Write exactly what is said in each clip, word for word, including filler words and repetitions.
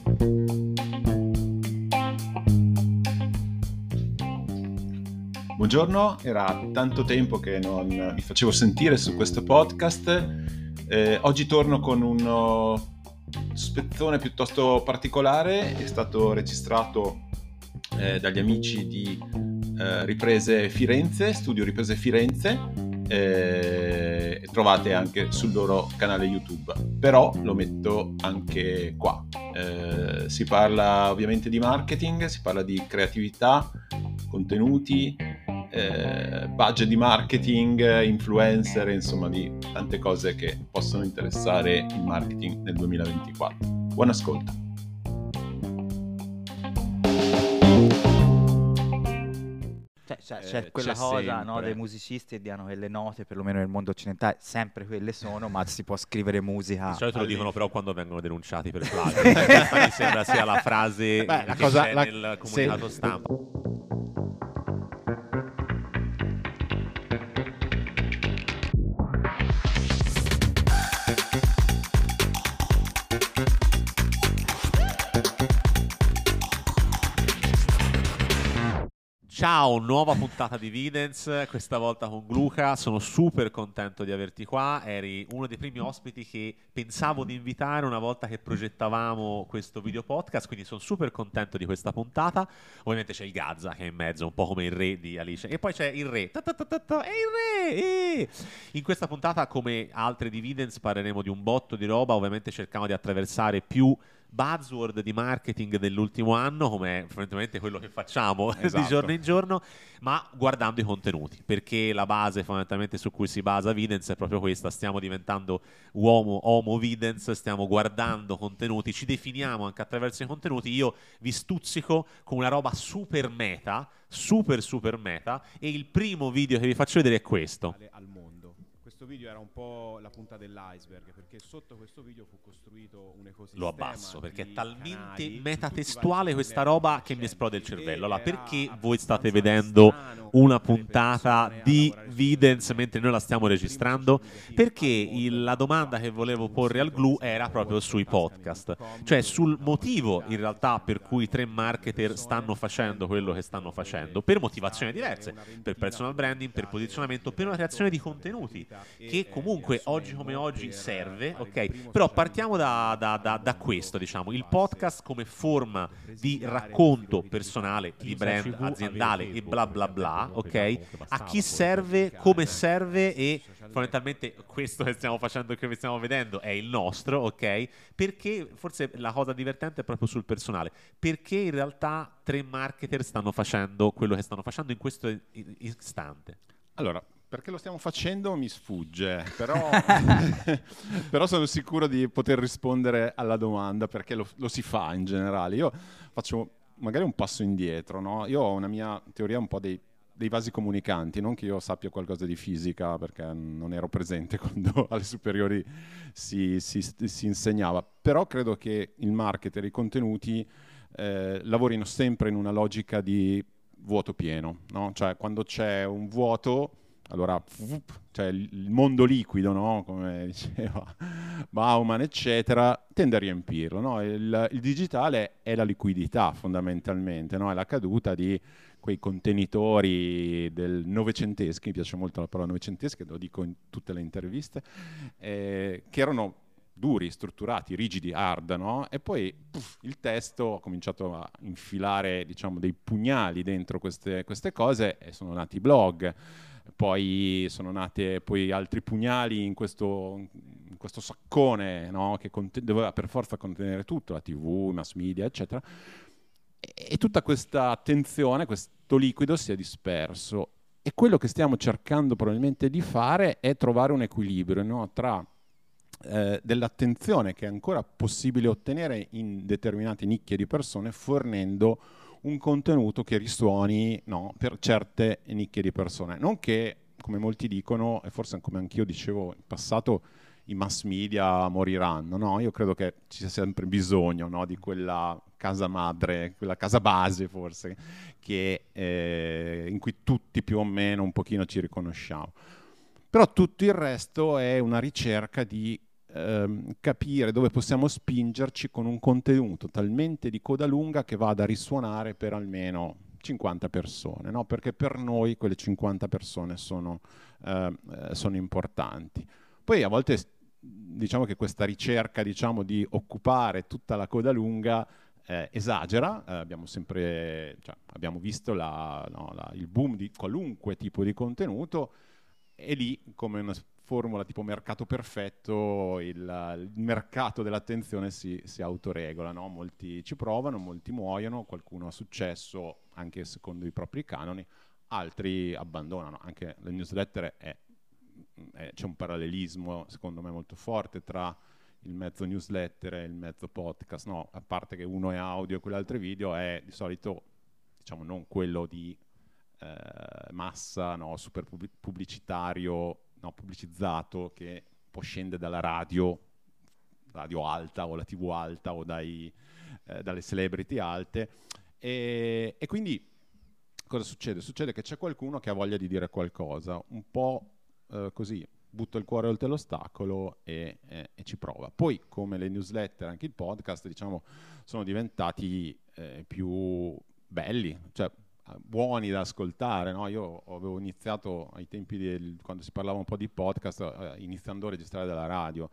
Buongiorno, era tanto tempo che non mi facevo sentire su questo podcast. Eh, oggi torno con uno spezzone piuttosto particolare. È stato registrato eh, dagli amici di eh, Riprese Firenze, Studio Riprese Firenze. Eh, trovate anche sul loro canale YouTube, però lo metto anche qua. Eh, si parla ovviamente di marketing, si parla di creatività, contenuti, eh, budget di marketing, influencer, insomma di tante cose che possono interessare il marketing nel duemilaventiquattro. Buon ascolto. Cioè, c'è eh, quella c'è cosa, no, dei musicisti e dicono che le note, perlomeno nel mondo occidentale, sempre quelle sono, ma si può scrivere musica. Di solito lo dicono però quando vengono denunciati per plagio. Questa mi sembra sia la frase Beh, la che cosa, c'è la... nel comunicato sì. stampa. Ciao, nuova puntata di Videns, questa volta con Luca. Sono super contento di averti qua. Eri uno dei primi ospiti che pensavo di invitare una volta che progettavamo questo video podcast, quindi sono super contento di questa puntata. Ovviamente c'è il Gazza che è in mezzo, un po' come il re di Alice, e poi c'è il re, ta ta ta ta ta, è il re! Eh! In questa puntata, come altre di Videns, parleremo di un botto di roba. Ovviamente cerchiamo di attraversare più buzzword di marketing dell'ultimo anno, come fondamentalmente quello che facciamo esatto. di giorno in giorno, ma guardando i contenuti, perché la base fondamentalmente su cui si basa Videns è proprio questa: stiamo diventando uomo, homo Videns, stiamo guardando contenuti, ci definiamo anche attraverso i contenuti. Io vi stuzzico con una roba super meta, super super meta, e il primo video che vi faccio vedere è questo. Al mondo. Questo video era un po' la punta dell'iceberg, perché sotto questo video fu costruito un ecosistema. Lo abbasso perché è talmente metatestuale questa roba che mi esplode il cervello. Allora, perché voi state vedendo una puntata di Videns mentre noi la stiamo registrando? Perché il, la domanda che volevo porre al Glu era proprio sui podcast, cioè sul motivo in realtà per cui tre marketer stanno facendo quello che stanno facendo, per motivazioni diverse, per personal branding, per posizionamento, per una creazione di contenuti che comunque oggi come oggi serve, ok? Però partiamo da, da, da, da questo, diciamo, il podcast come forma di racconto personale, di brand aziendale e bla bla bla, ok? A chi serve, come serve, e fondamentalmente questo che stiamo facendo e che vi stiamo vedendo è il nostro, ok? Perché forse la cosa divertente è proprio sul personale, perché in realtà tre marketer stanno facendo quello che stanno facendo in questo istante. Allora, perché lo stiamo facendo mi sfugge, però, però sono sicuro di poter rispondere alla domanda, perché lo, lo si fa in generale. Io faccio magari un passo indietro, no? Io ho una mia teoria un po' dei, dei vasi comunicanti, non che io sappia qualcosa di fisica, perché non ero presente quando alle superiori si, si, si insegnava, però credo che il marketer, i contenuti eh, lavorino sempre in una logica di vuoto pieno, no? Cioè quando c'è un vuoto, allora cioè il mondo liquido, no? Come diceva Bauman, eccetera, tende a riempirlo, no? il, il digitale è la liquidità fondamentalmente, no? È la caduta di quei contenitori del novecenteschi, mi piace molto la parola novecenteschi, lo dico in tutte le interviste, eh, che erano duri, strutturati, rigidi, hard, no? E poi puff, il testo ha cominciato a infilare, diciamo, dei pugnali dentro queste, queste cose, e sono nati i blog. Poi sono nate poi altri pugnali in questo, in questo saccone, no? Che conten- doveva per forza contenere tutto, la tivù, i mass media, eccetera. E, e tutta questa attenzione, questo liquido si è disperso. E quello che stiamo cercando probabilmente di fare è trovare un equilibrio, no? Tra eh, dell'attenzione che è ancora possibile ottenere in determinate nicchie di persone, fornendo un contenuto che risuoni, no, per certe nicchie di persone. Non che, come molti dicono, e forse come anch'io dicevo in passato, i mass media moriranno, no? Io credo che ci sia sempre bisogno, no, di quella casa madre, quella casa base forse, che, eh, in cui tutti più o meno un pochino ci riconosciamo. Però tutto il resto è una ricerca di ehm, capire dove possiamo spingerci con un contenuto talmente di coda lunga che vada a risuonare per almeno cinquanta persone, no? Perché per noi quelle cinquanta persone sono, eh, sono importanti. Poi a volte diciamo che questa ricerca, diciamo, di occupare tutta la coda lunga eh, esagera. Eh, abbiamo sempre, cioè, abbiamo visto la, no, la, il boom di qualunque tipo di contenuto, e lì, come una formula tipo mercato perfetto, il, il mercato dell'attenzione si, si autoregola, no? Molti ci provano, molti muoiono, qualcuno ha successo anche secondo i propri canoni, altri abbandonano. Anche le newsletter è, è, c'è un parallelismo secondo me molto forte tra il mezzo newsletter e il mezzo podcast, no? A parte che uno è audio e quell'altro è video, è di solito, diciamo, non quello di eh, massa, no? Super pubblicitario, no? Pubblicizzato, che può scendere dalla radio radio alta o la tivù alta o dai, eh, dalle celebrity alte. E, e quindi cosa succede? Succede che c'è qualcuno che ha voglia di dire qualcosa, un po' eh, così, butta il cuore oltre l'ostacolo e, e, e ci prova. Poi, come le newsletter, anche il podcast, diciamo, sono diventati eh, più belli, cioè buoni da ascoltare, no? Io avevo iniziato ai tempi del, quando si parlava un po' di podcast, eh, iniziando a registrare dalla radio.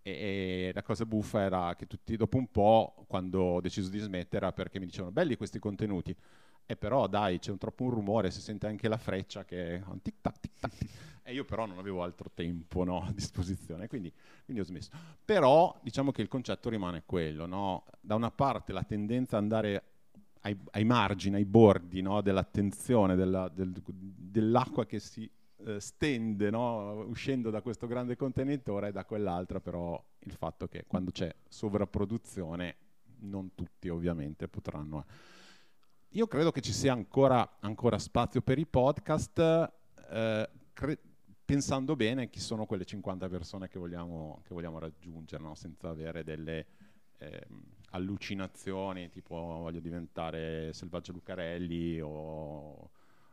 E la cosa buffa era che tutti, dopo un po', quando ho deciso di smettere, era perché mi dicevano belli questi contenuti, e però dai, c'è un troppo un rumore, si sente anche la freccia che è un tic tac tic tac, e io però non avevo altro tempo, no, a disposizione, quindi, quindi ho smesso. Però diciamo che il concetto rimane quello, no? Da una parte la tendenza ad andare ai, ai margini, ai bordi, no, dell'attenzione, della, del, dell'acqua che si Uh, stende, no? Uscendo da questo grande contenitore, e da quell'altra però il fatto che quando c'è sovrapproduzione non tutti ovviamente potranno. Io credo che ci sia ancora, ancora spazio per i podcast, eh, cre- pensando bene chi sono quelle cinquanta persone che vogliamo, che vogliamo raggiungere, no? Senza avere delle eh, allucinazioni tipo voglio diventare Selvaggio Lucarelli o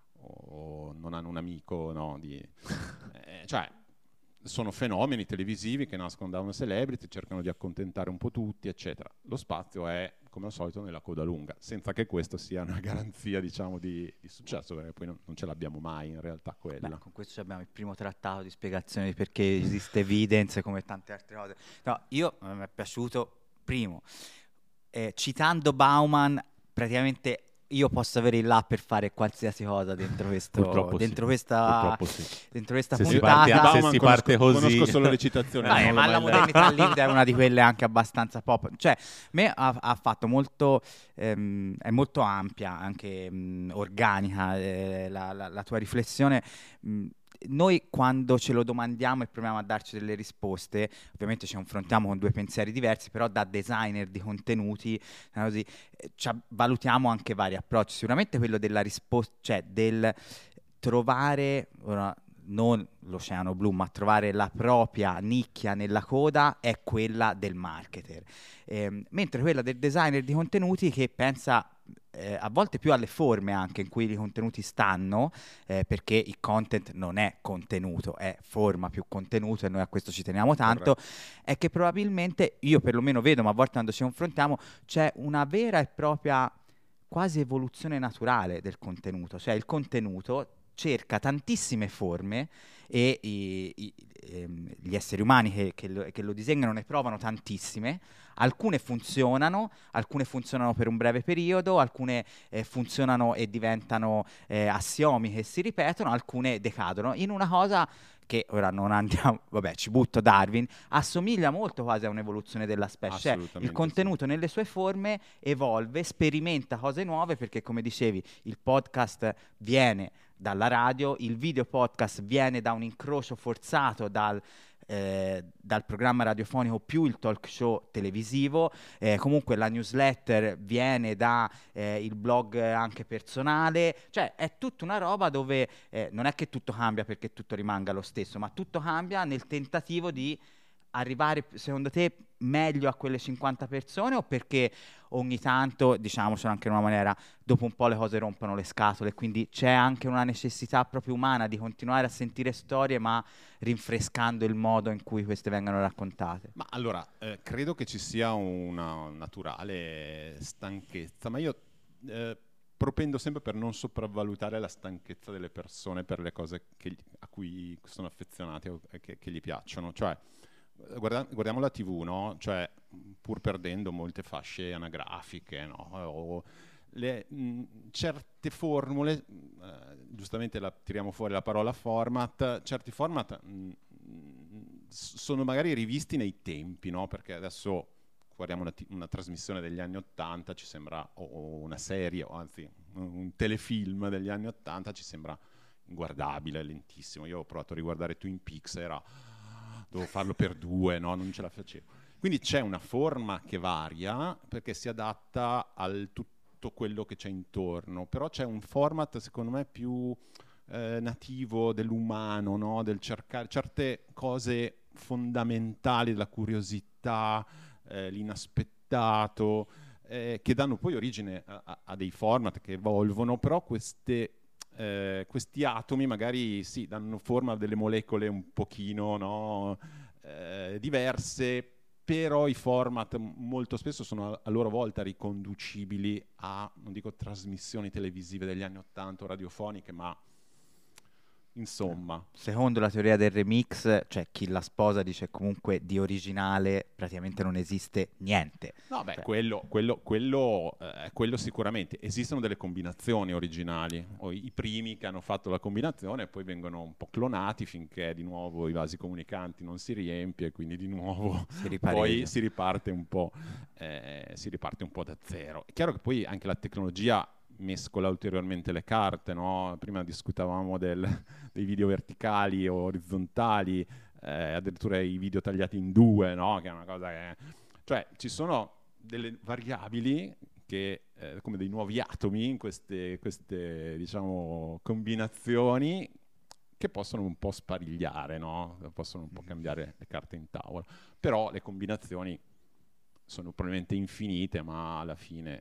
o non hanno un amico, no, di, eh, cioè sono fenomeni televisivi che nascono da una celebrity, cercano di accontentare un po' tutti, eccetera. Lo spazio è, come al solito, nella coda lunga, senza che questo sia una garanzia, diciamo, di, di successo, perché poi non, non ce l'abbiamo mai in realtà quella. Beh, con questo abbiamo il primo trattato di spiegazione di perché esiste evidence come tante altre cose. No, io mi è piaciuto, primo, eh, citando Bauman, praticamente io posso avere il là per fare qualsiasi cosa dentro questo, Purtroppo dentro sì. questa, Purtroppo sì. dentro questa se puntata. Si parte, se si parte conosco, così, conosco solo le citazioni. Dai, ma la modernità livida è una di quelle anche abbastanza pop. Cioè, me ha, ha fatto molto, ehm, è molto ampia, anche mh, organica eh, la, la, la tua riflessione. Mh, Noi quando ce lo domandiamo e proviamo a darci delle risposte, ovviamente ci confrontiamo con due pensieri diversi, però da designer di contenuti, così, ci valutiamo anche vari approcci. Sicuramente quello della risposta, cioè del trovare, ora, non l'oceano blu, ma trovare la propria nicchia nella coda è quella del marketer. Eh, mentre quella del designer di contenuti che pensa Eh, a volte più alle forme anche in cui i contenuti stanno, eh, perché il content non è contenuto, è forma più contenuto, e noi a questo ci teniamo tanto. Corretto. È che probabilmente, io perlomeno vedo, ma a volte quando ci confrontiamo c'è una vera e propria quasi evoluzione naturale del contenuto, cioè il contenuto cerca tantissime forme e i, i, ehm, gli esseri umani che, che, lo, che lo disegnano ne provano tantissime. Alcune funzionano, alcune funzionano per un breve periodo, alcune eh, funzionano e diventano eh, assiomi che si ripetono, alcune decadono in una cosa che ora non andiamo, vabbè, ci butto Darwin, assomiglia molto quasi a un'evoluzione della specie, cioè il contenuto sì. Nelle sue forme evolve, sperimenta cose nuove, perché come dicevi il podcast viene dalla radio, il video podcast viene da un incrocio forzato dal Eh, dal programma radiofonico più il talk show televisivo, eh, comunque la newsletter viene da eh, il blog anche personale, cioè è tutta una roba dove eh, non è che tutto cambia perché tutto rimanga lo stesso, ma tutto cambia nel tentativo di arrivare secondo te meglio a quelle cinquanta persone, o perché ogni tanto, diciamocelo anche in una maniera, dopo un po' le cose rompono le scatole, quindi c'è anche una necessità proprio umana di continuare a sentire storie ma rinfrescando il modo in cui queste vengono raccontate? Ma allora, eh, credo che ci sia una naturale stanchezza, ma io eh, propendo sempre per non sopravvalutare la stanchezza delle persone per le cose che, a cui sono affezionati o che, che gli piacciono. Cioè, guarda, guardiamo la tivù, no? Cioè, pur perdendo molte fasce anagrafiche, no? O le, mh, certe formule, eh, giustamente la, tiriamo fuori la parola format, certi format mh, sono magari rivisti nei tempi, no? Perché adesso guardiamo una, t- una trasmissione degli anni ottanta, ci sembra, o una serie, o anzi un telefilm degli anni ottanta, ci sembra inguardabile, lentissimo. Io ho provato a riguardare Twin Peaks, era, dovevo farlo per due, no? Non ce la facevo. Quindi c'è una forma che varia perché si adatta al tutto quello che c'è intorno, però c'è un format secondo me più eh, nativo dell'umano, no? Del cercare certe cose fondamentali della curiosità, Eh, l'inaspettato, eh, che danno poi origine a, a, a dei format che evolvono, però queste, eh, questi atomi magari sì, danno forma a delle molecole un pochino, no, eh, diverse, però i format molto spesso sono a, a loro volta riconducibili a, non dico trasmissioni televisive degli anni ottanta o radiofoniche, ma insomma. Secondo la teoria del remix, cioè chi la sposa dice comunque di originale praticamente non esiste niente. No, beh, cioè. quello, quello, quello, eh, quello sicuramente. Esistono delle combinazioni originali, o i primi che hanno fatto la combinazione e poi vengono un po' clonati finché di nuovo i vasi comunicanti non si riempie, e quindi di nuovo si poi si riparte un po', eh, si riparte un po' da zero. È chiaro che poi anche la tecnologia mescola ulteriormente le carte, no? Prima discutavamo del, dei video verticali o orizzontali, eh, addirittura i video tagliati in due, no? Che è una cosa che... Cioè, ci sono delle variabili che, eh, come dei nuovi atomi in queste, queste, diciamo, combinazioni che possono un po' sparigliare, no? Possono un po' cambiare le carte in tavola. Però le combinazioni sono probabilmente infinite, ma alla fine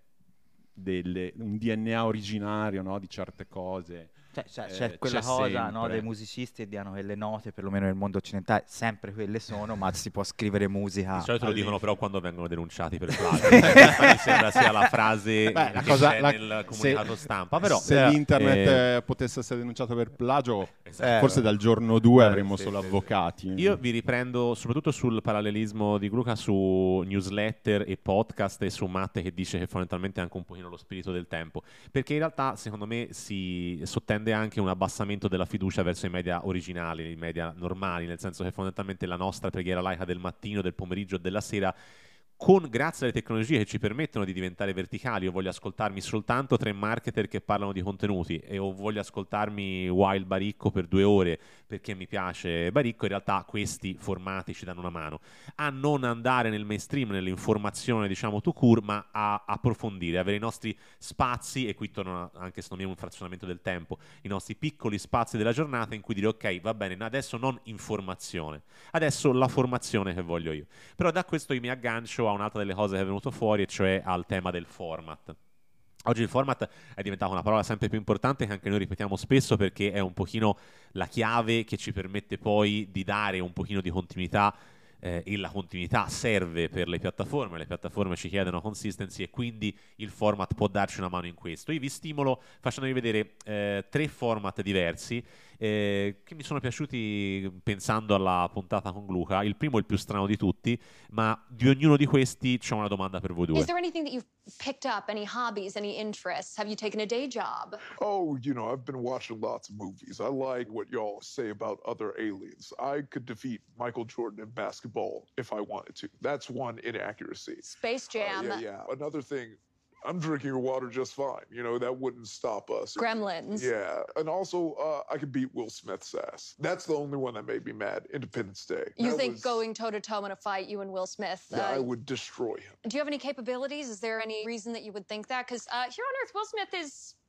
delle, un D N A originario, no, di certe cose. Cioè, c'è, c'è eh, quella c'è cosa, no, sempre. dei musicisti che dicono che le note, perlomeno nel mondo occidentale, sempre quelle sono, ma si può scrivere musica. Di solito lo All'infinito. dicono però quando vengono denunciati per plagio. Questa mi sembra sia la frase Beh, la che cosa- c'è la- nel comunicato se- stampa. Però, se eh, l'internet eh, eh, potesse essere denunciato per plagio, esatto. forse dal giorno due Eh, avremmo sì, solo sì, avvocati. Io vi riprendo soprattutto sul parallelismo di Gluca su newsletter e podcast e su Matte che dice che fondamentalmente è anche un pochino lo spirito del tempo, perché in realtà secondo me si sottende anche un abbassamento della fiducia verso i media originali, i media normali, nel senso che fondamentalmente la nostra preghiera laica del mattino, del pomeriggio e della sera, con, grazie alle tecnologie che ci permettono di diventare verticali, io voglio ascoltarmi soltanto tre marketer che parlano di contenuti e o voglio ascoltarmi Wild Baricco per due ore perché mi piace Baricco, in realtà questi formati ci danno una mano a non andare nel mainstream, nell'informazione diciamo tout court, ma a approfondire, avere i nostri spazi, e qui torna anche secondo me un frazionamento del tempo, i nostri piccoli spazi della giornata in cui dire ok, va bene, adesso non informazione, adesso la formazione che voglio io. Però da questo io mi aggancio a un'altra delle cose che è venuto fuori, e cioè al tema del format. Oggi il format è diventato una parola sempre più importante che anche noi ripetiamo spesso, perché è un pochino la chiave che ci permette poi di dare un pochino di continuità, eh, e la continuità serve per le piattaforme, le piattaforme ci chiedono consistency e quindi il format può darci una mano in questo. Io vi stimolo facendovi vedere eh, tre format diversi eh, che mi sono piaciuti pensando alla puntata con Luca. Il primo è il più strano di tutti, ma di ognuno di questi c'ho una domanda per voi due. Is there anything that you've picked up, any hobbies, any interests? Have you taken a day job? Oh, you know, I've been watching lots of movies. I like what y'all say about other aliens. I could defeat Michael Jordan in basketball if I wanted to. That's one inaccuracy. Space Jam. Uh, yeah, yeah. Another thing, I'm drinking your water just fine. You know, that wouldn't stop us. Gremlins. Yeah, and also uh, I could beat Will Smith's ass. That's the only one that made me mad. Independence Day. You That think was- going toe-to-toe in a fight, you and Will Smith, Yeah, uh, I would destroy him. do you have any capabilities? Is there any reason that you would think that? Because uh, here on Earth, Will Smith is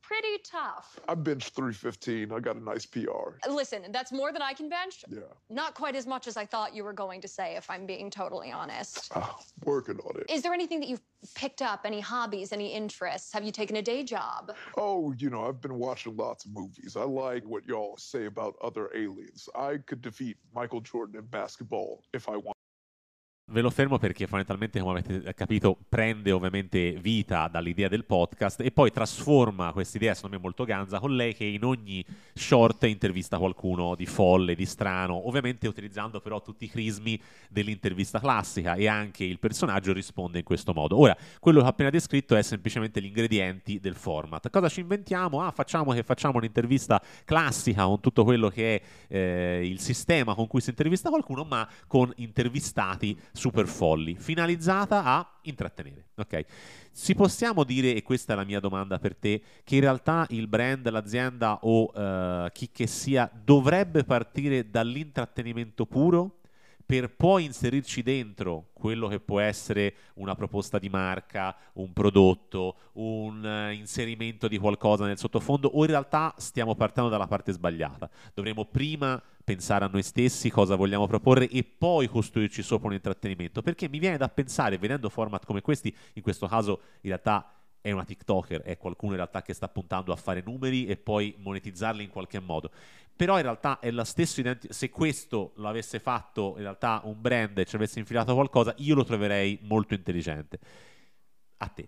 pretty tough. I benched three fifteen. I got a nice P R. Listen, that's more than I can bench. Yeah. Not quite as much as I thought you were going to say, if I'm being totally honest. Ah, working on it. Is there anything that you've picked up, any hobbies, any interests? Have you taken a day job? Oh, you know, I've been watching lots of movies. I like what y'all say about other aliens. I could defeat Michael Jordan in basketball if I want. Ve lo fermo perché fondamentalmente, come avete capito, prende ovviamente vita dall'idea del podcast e poi trasforma quest'idea, secondo me molto ganza, con lei che in ogni short intervista qualcuno di folle, di strano, ovviamente utilizzando però tutti i crismi dell'intervista classica, e anche il personaggio risponde in questo modo. Ora, quello che ho appena descritto è semplicemente gli ingredienti del format. Cosa ci inventiamo? Ah, facciamo che facciamo un'intervista classica con tutto quello che è eh, il sistema con cui si intervista qualcuno, ma con intervistati super folli, finalizzata a intrattenere. Ok? Si possiamo dire, e questa è la mia domanda per te, che in realtà il brand, l'azienda o uh, chi che sia dovrebbe partire dall'intrattenimento puro per poi inserirci dentro quello che può essere una proposta di marca, un prodotto, un uh, inserimento di qualcosa nel sottofondo, o in realtà stiamo partendo dalla parte sbagliata? Dovremmo prima pensare a noi stessi cosa vogliamo proporre e poi costruirci sopra un intrattenimento, perché mi viene da pensare, vedendo format come questi, in questo caso in realtà è una TikToker, è qualcuno in realtà che sta puntando a fare numeri e poi monetizzarli in qualche modo, però in realtà è la stessa identica. Se questo lo avesse fatto in realtà un brand e ci avesse infilato qualcosa, io lo troverei molto intelligente. A te.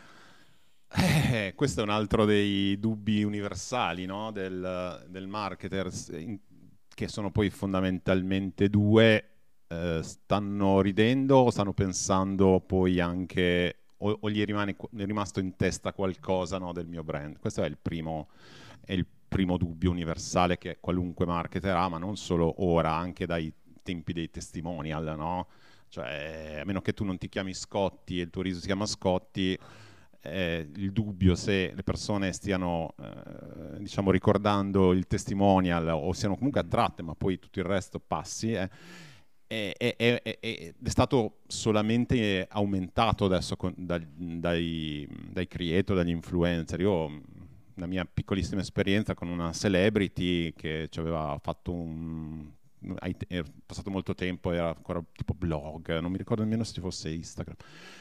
Eh, questo è un altro dei dubbi universali, no? del, del marketer, in, che sono poi fondamentalmente due. Eh, stanno ridendo o stanno pensando poi anche, o, o gli rimane, è rimasto in testa qualcosa, no, del mio brand? Questo è il primo, è il primo dubbio universale che qualunque marketer ha, ma non solo ora, anche dai tempi dei testimonial, no? Cioè, a meno che tu non ti chiami Scotti e il tuo riso si chiama Scotti, eh, il dubbio se le persone stiano eh, diciamo ricordando il testimonial o siano comunque attratte, ma poi tutto il resto passi, eh, è, è, è, è, è stato solamente aumentato adesso con, da, dai, dai creator, dagli influencer. Io, la mia piccolissima esperienza con una celebrity che ci aveva fatto un... è passato molto tempo, era ancora tipo blog, non mi ricordo nemmeno se ci fosse Instagram.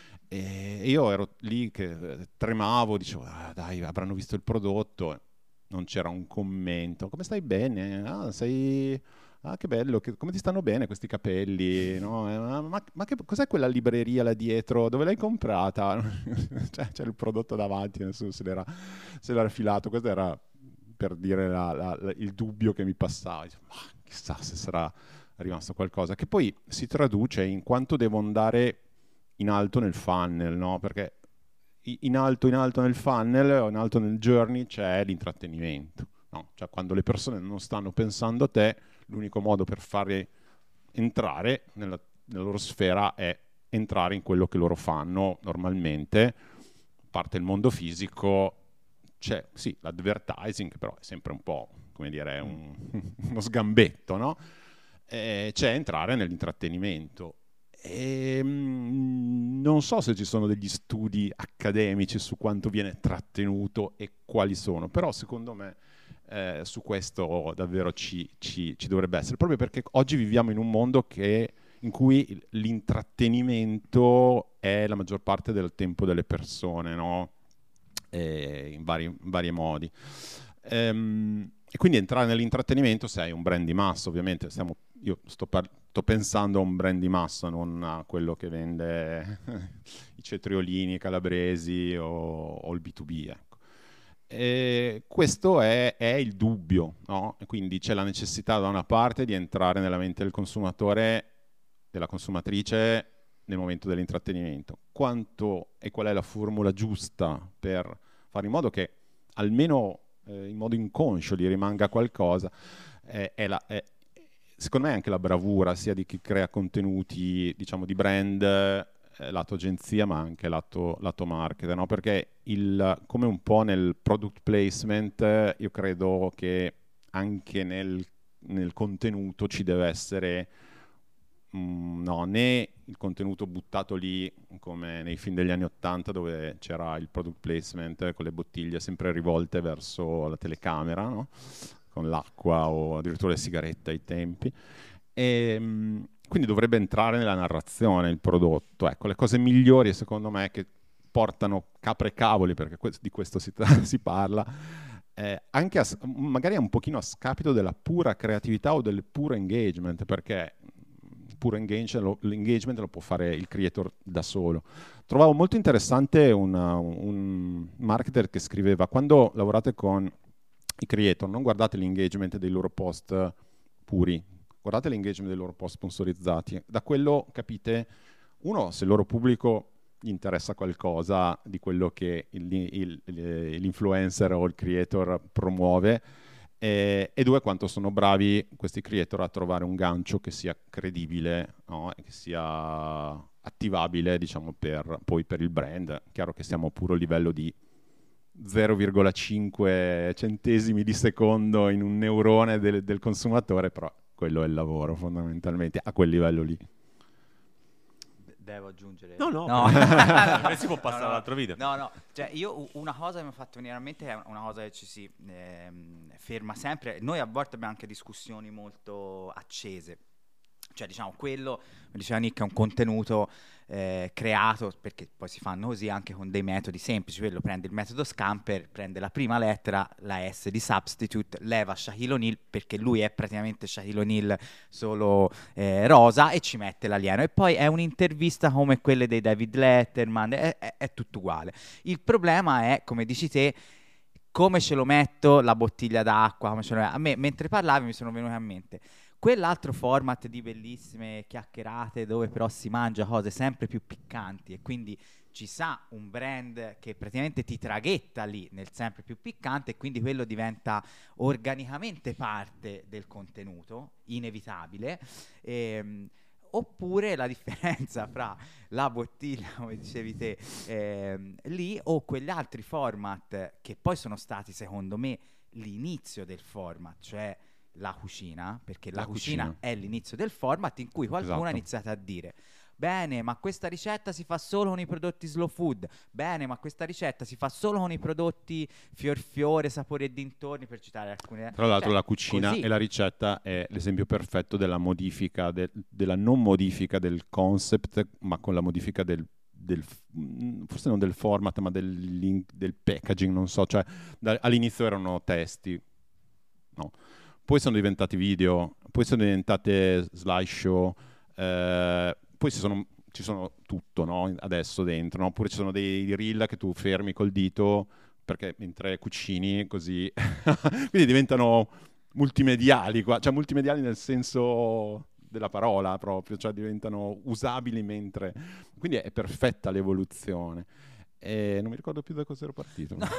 E io ero lì che tremavo, dicevo, ah, dai, avranno visto il prodotto, non c'era un commento. Come stai bene? Ah, sei... ah, che bello, che... come ti stanno bene questi capelli? No? Eh, ma, ma che... cos'è quella libreria là dietro? Dove l'hai comprata? Cioè, c'era il prodotto davanti, nessuno se l'era, se l'era filato. Questo era per dire la, la, la, il dubbio che mi passava. Dicevo, ma chissà se sarà rimasto qualcosa. Che poi si traduce in quanto devo andare in alto nel funnel, no? Perché in alto, in alto nel funnel o in alto nel journey c'è l'intrattenimento, no? Cioè quando le persone non stanno pensando a te, l'unico modo per farle entrare nella, nella loro sfera è entrare in quello che loro fanno normalmente. A parte il mondo fisico, c'è sì l'advertising, però è sempre un po', come dire, un, uno sgambetto, no? E c'è entrare nell'intrattenimento. E, mh, non so se ci sono degli studi accademici su quanto viene trattenuto e quali sono, però secondo me eh, su questo davvero ci, ci, ci dovrebbe essere, proprio perché oggi viviamo in un mondo che, in cui l'intrattenimento è la maggior parte del tempo delle persone, no? E in, vari, in vari modi. Ehm, e quindi entrare nell'intrattenimento, se hai un brand di massa, ovviamente stiamo, io sto parlando, sto pensando a un brand di massa, non a quello che vende i cetriolini calabresi o, o il B due B, ecco. E questo è, è il dubbio, no? E quindi c'è la necessità da una parte di entrare nella mente del consumatore, della consumatrice, nel momento dell'intrattenimento. Quanto e qual è la formula giusta per fare in modo che almeno eh, in modo inconscio gli rimanga qualcosa, eh, è la... È, secondo me è anche la bravura sia di chi crea contenuti, diciamo, di brand, eh, lato agenzia, ma anche lato, lato marketer, no? Perché il, come un po' nel product placement, eh, io credo che anche nel, nel contenuto ci deve essere mh, no, né il contenuto buttato lì come nei film degli anni Ottanta dove c'era il product placement con le bottiglie sempre rivolte verso la telecamera, no? Con l'acqua o addirittura le sigarette ai tempi. E, mh, quindi dovrebbe entrare nella narrazione il prodotto. Ecco, le cose migliori secondo me che portano capre e cavoli, perché que- di questo si, si parla, eh, anche a, magari un pochino a scapito della pura creatività o del puro engagement, perché puro engagement lo, l'engagement lo può fare il creator da solo. Trovavo molto interessante una, un marketer che scriveva: quando lavorate con i creator non guardate l'engagement dei loro post puri, guardate l'engagement dei loro post sponsorizzati. Da quello capite, uno, se il loro pubblico gli interessa qualcosa di quello che il, il, l'influencer o il creator promuove, e, e due, quanto sono bravi questi creator a trovare un gancio che sia credibile, no? E che sia attivabile, diciamo, per, poi per il brand. Chiaro che siamo a puro livello di zero virgola cinque centesimi di secondo in un neurone del, del consumatore, però quello è il lavoro fondamentalmente, a quel livello lì. Devo aggiungere? No, no, no. si può passare no, no. all'altro video. No, no, cioè io una cosa che mi ha fatto venire a mente è una cosa che ci si ehm, ferma sempre. Noi a volte abbiamo anche discussioni molto accese. Cioè, diciamo, quello, come diceva Nick, è un contenuto eh, creato, perché poi si fanno così anche con dei metodi semplici. Quello prende il metodo Scamper, prende la prima lettera, la S di substitute, leva Shaquille O'Neal, perché lui è praticamente Shaquille O'Neal solo eh, rosa, e ci mette l'alieno. E poi è un'intervista come quelle dei David Letterman, è, è, è tutto uguale. Il problema è, come dici te, come ce lo metto la bottiglia d'acqua, come ce lo... A me, mentre parlavi, mi sono venute a mente quell'altro format di bellissime chiacchierate dove però si mangia cose sempre più piccanti, e quindi ci sa un brand che praticamente ti traghetta lì nel sempre più piccante, e quindi quello diventa organicamente parte del contenuto, inevitabile. Ehm, oppure la differenza fra la bottiglia, come dicevi te, ehm, lì, o quegli altri format che poi sono stati, secondo me, l'inizio del format, cioè la cucina, perché la, la cucina, cucina è l'inizio del format, in cui qualcuno esatto. ha iniziato a dire: bene, ma questa ricetta si fa solo con i prodotti slow food, bene, ma questa ricetta si fa solo con i prodotti fior fiore, sapore e dintorni, per citare alcune. Tra l'altro, cioè, la cucina così. E la ricetta è l'esempio perfetto della modifica, de- della non modifica del concept, ma con la modifica del Del, forse non del format, ma del, del packaging, non so, cioè da, all'inizio erano testi, no, poi sono diventati video, poi sono diventate slideshow, eh, poi ci sono, ci sono tutto, no? Adesso dentro, no? Oppure ci sono dei reel che tu fermi col dito perché mentre cucini così, quindi diventano multimediali, qua. Cioè multimediali nel senso della parola proprio, cioè diventano usabili mentre... Quindi è perfetta l'evoluzione. E non mi ricordo più da cosa ero partito. No.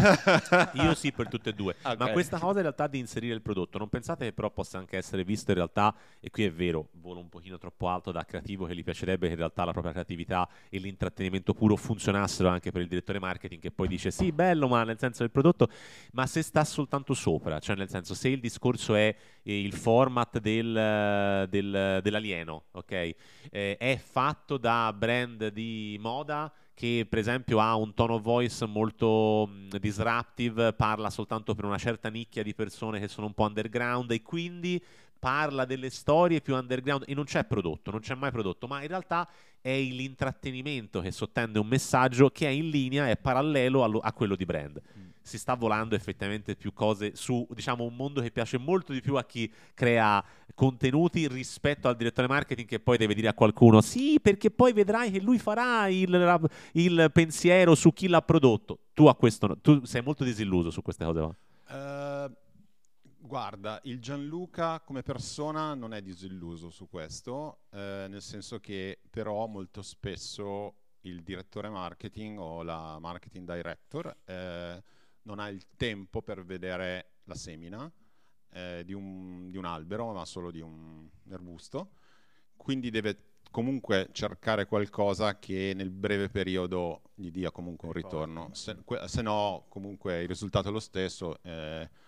Io sì, per tutte e due. Okay. Ma questa cosa in realtà di inserire il prodotto, non pensate che però possa anche essere visto in realtà, e qui è vero, volo un pochino troppo alto da creativo, che gli piacerebbe che in realtà la propria creatività e l'intrattenimento puro funzionassero anche per il direttore marketing, che poi dice sì, bello, ma nel senso del prodotto, ma se sta soltanto sopra, cioè nel senso, se il discorso è eh, il format del, del, dell'alieno, ok? Eh, è fatto da brand di moda che per esempio ha un tone of voice molto mh, disruptive, parla soltanto per una certa nicchia di persone che sono un po' underground, e quindi parla delle storie più underground, e non c'è prodotto, non c'è mai prodotto, ma in realtà è l'intrattenimento che sottende un messaggio che è in linea, è parallelo allo, a quello di brand. Mm. Si sta volando effettivamente più cose su, diciamo, un mondo che piace molto di più a chi crea contenuti rispetto al direttore marketing che poi deve dire a qualcuno sì, perché poi vedrai che lui farà il, il pensiero su chi l'ha prodotto. Tu a questo tu sei molto disilluso su queste cose qua. Uh, guarda, il Gianluca come persona non è disilluso su questo, eh, nel senso che però molto spesso il direttore marketing o la marketing director eh, non ha il tempo per vedere la semina eh, di, un, di un albero, ma solo di un arbusto, quindi deve comunque cercare qualcosa che nel breve periodo gli dia comunque un ritorno, se, se no comunque il risultato è lo stesso, eh,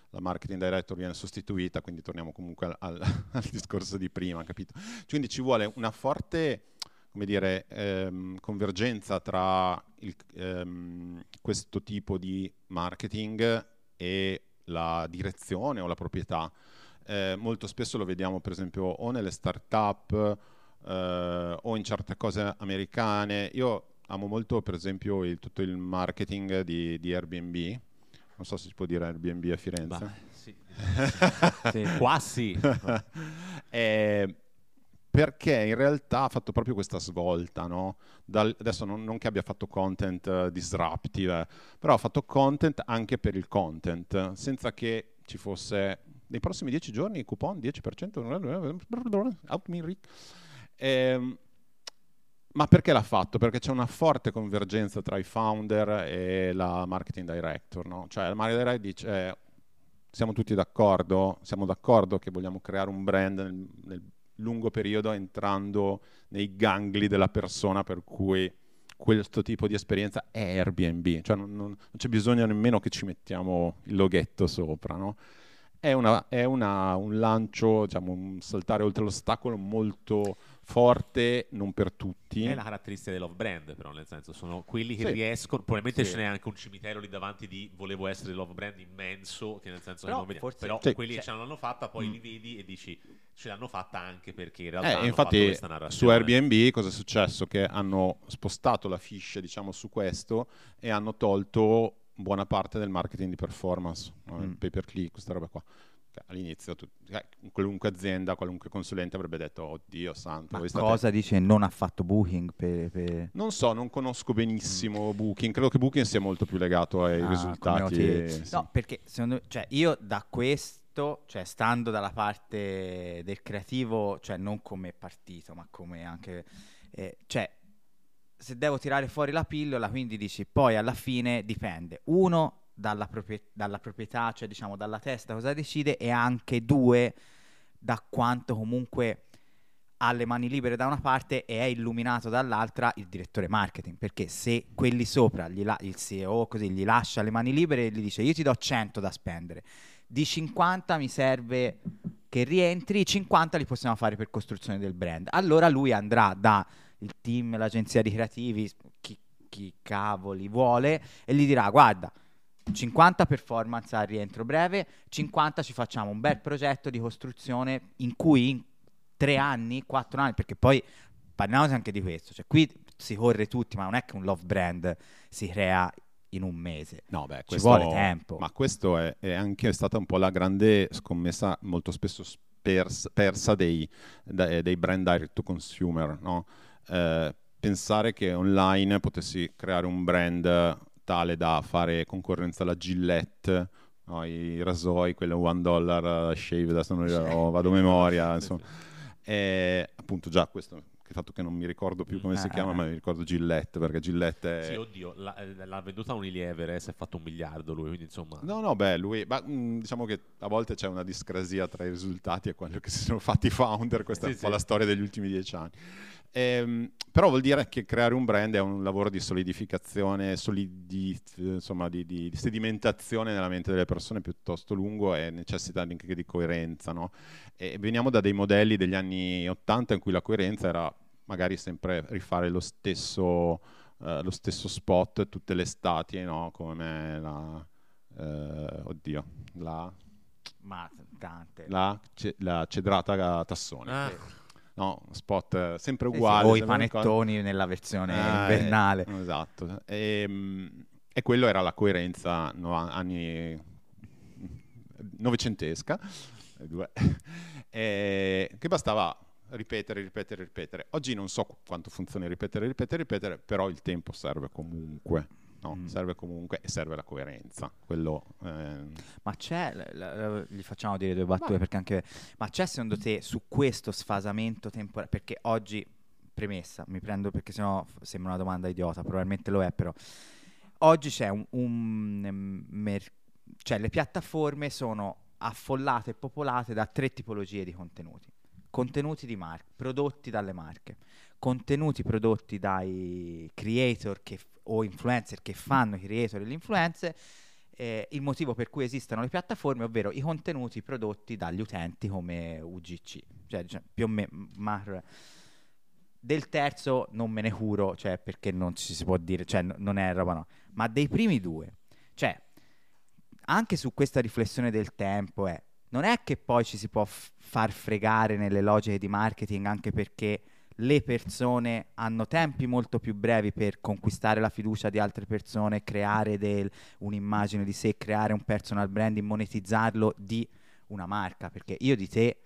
la marketing director viene sostituita, quindi torniamo comunque al, al, al discorso di prima, capito? Quindi ci vuole una forte, come dire, ehm, convergenza tra il, ehm, questo tipo di marketing e la direzione o la proprietà. Eh, molto spesso lo vediamo per esempio o nelle start-up eh, o in certe cose americane. Io amo molto per esempio il, tutto il marketing di, di Airbnb. Non so se si può dire Airbnb a Firenze. Bah, sì. sì. Qua sì. eh, perché in realtà ha fatto proprio questa svolta, no? Dal, adesso non, non che abbia fatto content uh, disruptive, però ha fatto content anche per il content, senza che ci fosse nei prossimi dieci giorni coupon dieci per cento eh, ma perché l'ha fatto? Perché c'è una forte convergenza tra i founder e la marketing director, no? Cioè la marketing director dice eh, siamo tutti d'accordo, siamo d'accordo che vogliamo creare un brand nel, nel lungo periodo entrando nei gangli della persona, per cui questo tipo di esperienza è Airbnb, cioè non, non, non c'è bisogno nemmeno che ci mettiamo il loghetto sopra, no? È, una, è una, un lancio, diciamo, un saltare oltre l'ostacolo molto forte, non per tutti. È la caratteristica dei love brand, però, nel senso, sono quelli che sì. riescono. Probabilmente sì. ce n'è anche un cimitero lì davanti di volevo essere love brand immenso, che nel senso però, che non vediamo. forse, però sì. quelli cioè, che ce l'hanno fatta, poi mm. li vedi e dici ce l'hanno fatta anche perché in realtà Eh, hanno infatti fatto questa narrazione. su Airbnb cosa è successo? Che hanno spostato la fiche, diciamo, su questo e hanno tolto buona parte del marketing di performance, no? Mm. Il pay per click, questa roba qua. All'inizio tu, eh, qualunque azienda, qualunque consulente avrebbe detto oddio santo, ma voi state... cosa dice non ha fatto Booking per, per... Non so, non conosco benissimo mm. Booking, credo che Booking sia molto più legato ai ah, risultati e, sì. No, perché secondo, cioè, io da questo, cioè stando dalla parte del creativo, cioè non come partito ma come anche eh, cioè se devo tirare fuori la pillola, quindi dici poi alla fine dipende uno Dalla, proprie- dalla proprietà, cioè diciamo dalla testa cosa decide, e anche due da quanto comunque ha le mani libere da una parte e è illuminato dall'altra il direttore marketing, perché se quelli sopra gli la- il C E O così gli lascia le mani libere e gli dice io ti do cento da spendere, di cinquanta mi serve che rientri, cinquanta li possiamo fare per costruzione del brand, allora lui andrà da il team, l'agenzia di creativi, chi, chi cavoli vuole, e gli dirà guarda cinquanta performance a rientro breve, cinquanta ci facciamo un bel progetto di costruzione in cui in tre anni, quattro anni, perché poi parliamo anche di questo, cioè qui si corre tutti, ma non è che un love brand si crea in un mese, no, beh, ci questo, vuole tempo. Ma questo è, è anche stata un po' la grande scommessa molto spesso pers- persa dei, dei, dei brand direct to consumer, no? Eh, pensare che online potessi creare un brand tale da fare concorrenza alla Gillette, no, i rasoi, quello one dollar shave, adesso non oh, vado a memoria, insomma. E, appunto già questo, il fatto che non mi ricordo più come si eh, chiama, eh. ma mi ricordo Gillette, perché Gillette è... Sì, oddio, l'ha, l'ha venduta a Unilever e si è fatto un miliardo lui, quindi insomma... No, no, beh, lui... Ma, mh, diciamo che a volte c'è una discrasia tra i risultati e quello che si sono fatti i founder, questa sì, è un sì. po' la storia degli ultimi dieci anni. Ehm, però vuol dire che creare un brand è un lavoro di solidificazione, solidi, insomma, di, di, di sedimentazione nella mente delle persone piuttosto lungo e necessita anche di coerenza, no? E veniamo da dei modelli degli anni ottanta in cui la coerenza era magari sempre rifare lo stesso, uh, lo stesso spot tutte le estati, no? Come la... Uh, oddio, la... Ma tante. La, ce, la cedrata Tassone. Ah. No, spot eh, sempre Sì, sì, uguale. o i sempre panettoni cosa... nella versione ah, invernale. Eh, esatto. E, e quello era la coerenza no, anni novecentesca, e, che bastava ripetere, ripetere, ripetere. Oggi non so quanto funziona ripetere, ripetere, ripetere, però il tempo serve comunque. No, mm. serve comunque e serve la coerenza. Quello, eh... Ma c'è, la, la, gli facciamo dire due battute, Vai. perché anche, ma c'è secondo te su questo sfasamento temporale? Perché oggi, premessa, mi prendo perché sennò sembra una domanda idiota, probabilmente lo è, però oggi c'è un, un mer- cioè le piattaforme sono affollate e popolate da tre tipologie di contenuti. Contenuti di marche, prodotti dalle marche, contenuti prodotti dai creator che, o influencer che fanno i creator e gli influencer, eh, il motivo per cui esistono le piattaforme, ovvero i contenuti prodotti dagli utenti come U G C, cioè, cioè più o meno. Ma del terzo non me ne curo, cioè perché non ci si può dire, cioè n- non è roba no, ma dei primi due, cioè anche su questa riflessione del tempo, eh, non è che poi ci si può f- far fregare nelle logiche di marketing, anche perché le persone hanno tempi molto più brevi per conquistare la fiducia di altre persone, creare del, un'immagine di sé, creare un personal branding, monetizzarlo di una marca, perché io di te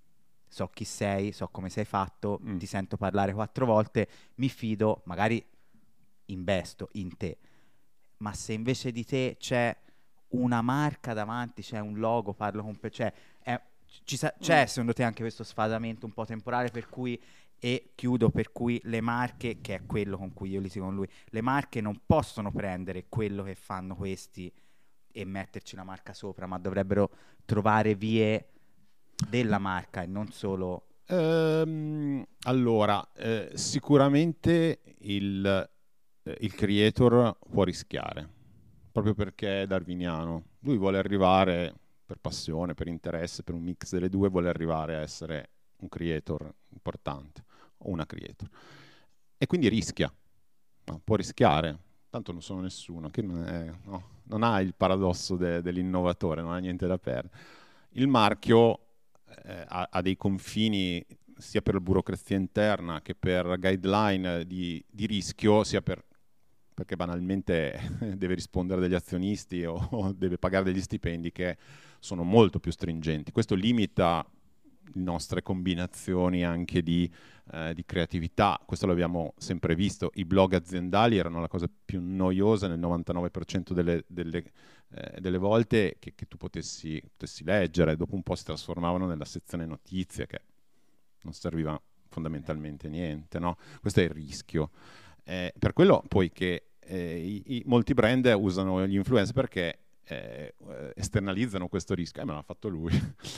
so chi sei, so come sei fatto, Mm. ti sento parlare quattro volte, mi fido, magari investo in te. Ma se invece di te c'è una marca davanti, c'è un logo, parlo con... pe- Cioè, è- ci sa- c'è secondo te anche questo sfadamento un po' temporale per cui, e chiudo, per cui le marche, che è quello con cui io litigo con lui, le marche non possono prendere quello che fanno questi e metterci la marca sopra, ma dovrebbero trovare vie della marca e non solo... Ehm, allora, eh, sicuramente il, eh, il creator può rischiare, proprio perché è darwiniano. Lui vuole arrivare per passione, per interesse, per un mix delle due, vuole arrivare a essere un creator importante o una creator. E quindi rischia, no, può rischiare. Tanto non sono nessuno, che non, è, no, non ha il paradosso de- dell'innovatore, non ha niente da perdere. Il marchio eh, ha, ha dei confini sia per la burocrazia interna che per guideline di, di rischio, sia per, perché banalmente deve rispondere degli azionisti o, o deve pagare degli stipendi che sono molto più stringenti. Questo limita le nostre combinazioni anche di, eh, di creatività. Questo l'abbiamo sempre visto. I blog aziendali erano la cosa più noiosa nel novantanove per cento delle, delle, eh, delle volte che, che tu potessi, potessi leggere. Dopo un po' si trasformavano nella sezione notizie, che non serviva fondamentalmente niente, no? Questo è il rischio. Eh, per quello poi che eh, i, i, molti brand usano gli influencer perché eh, esternalizzano questo rischio. Eh, me l'ha fatto lui.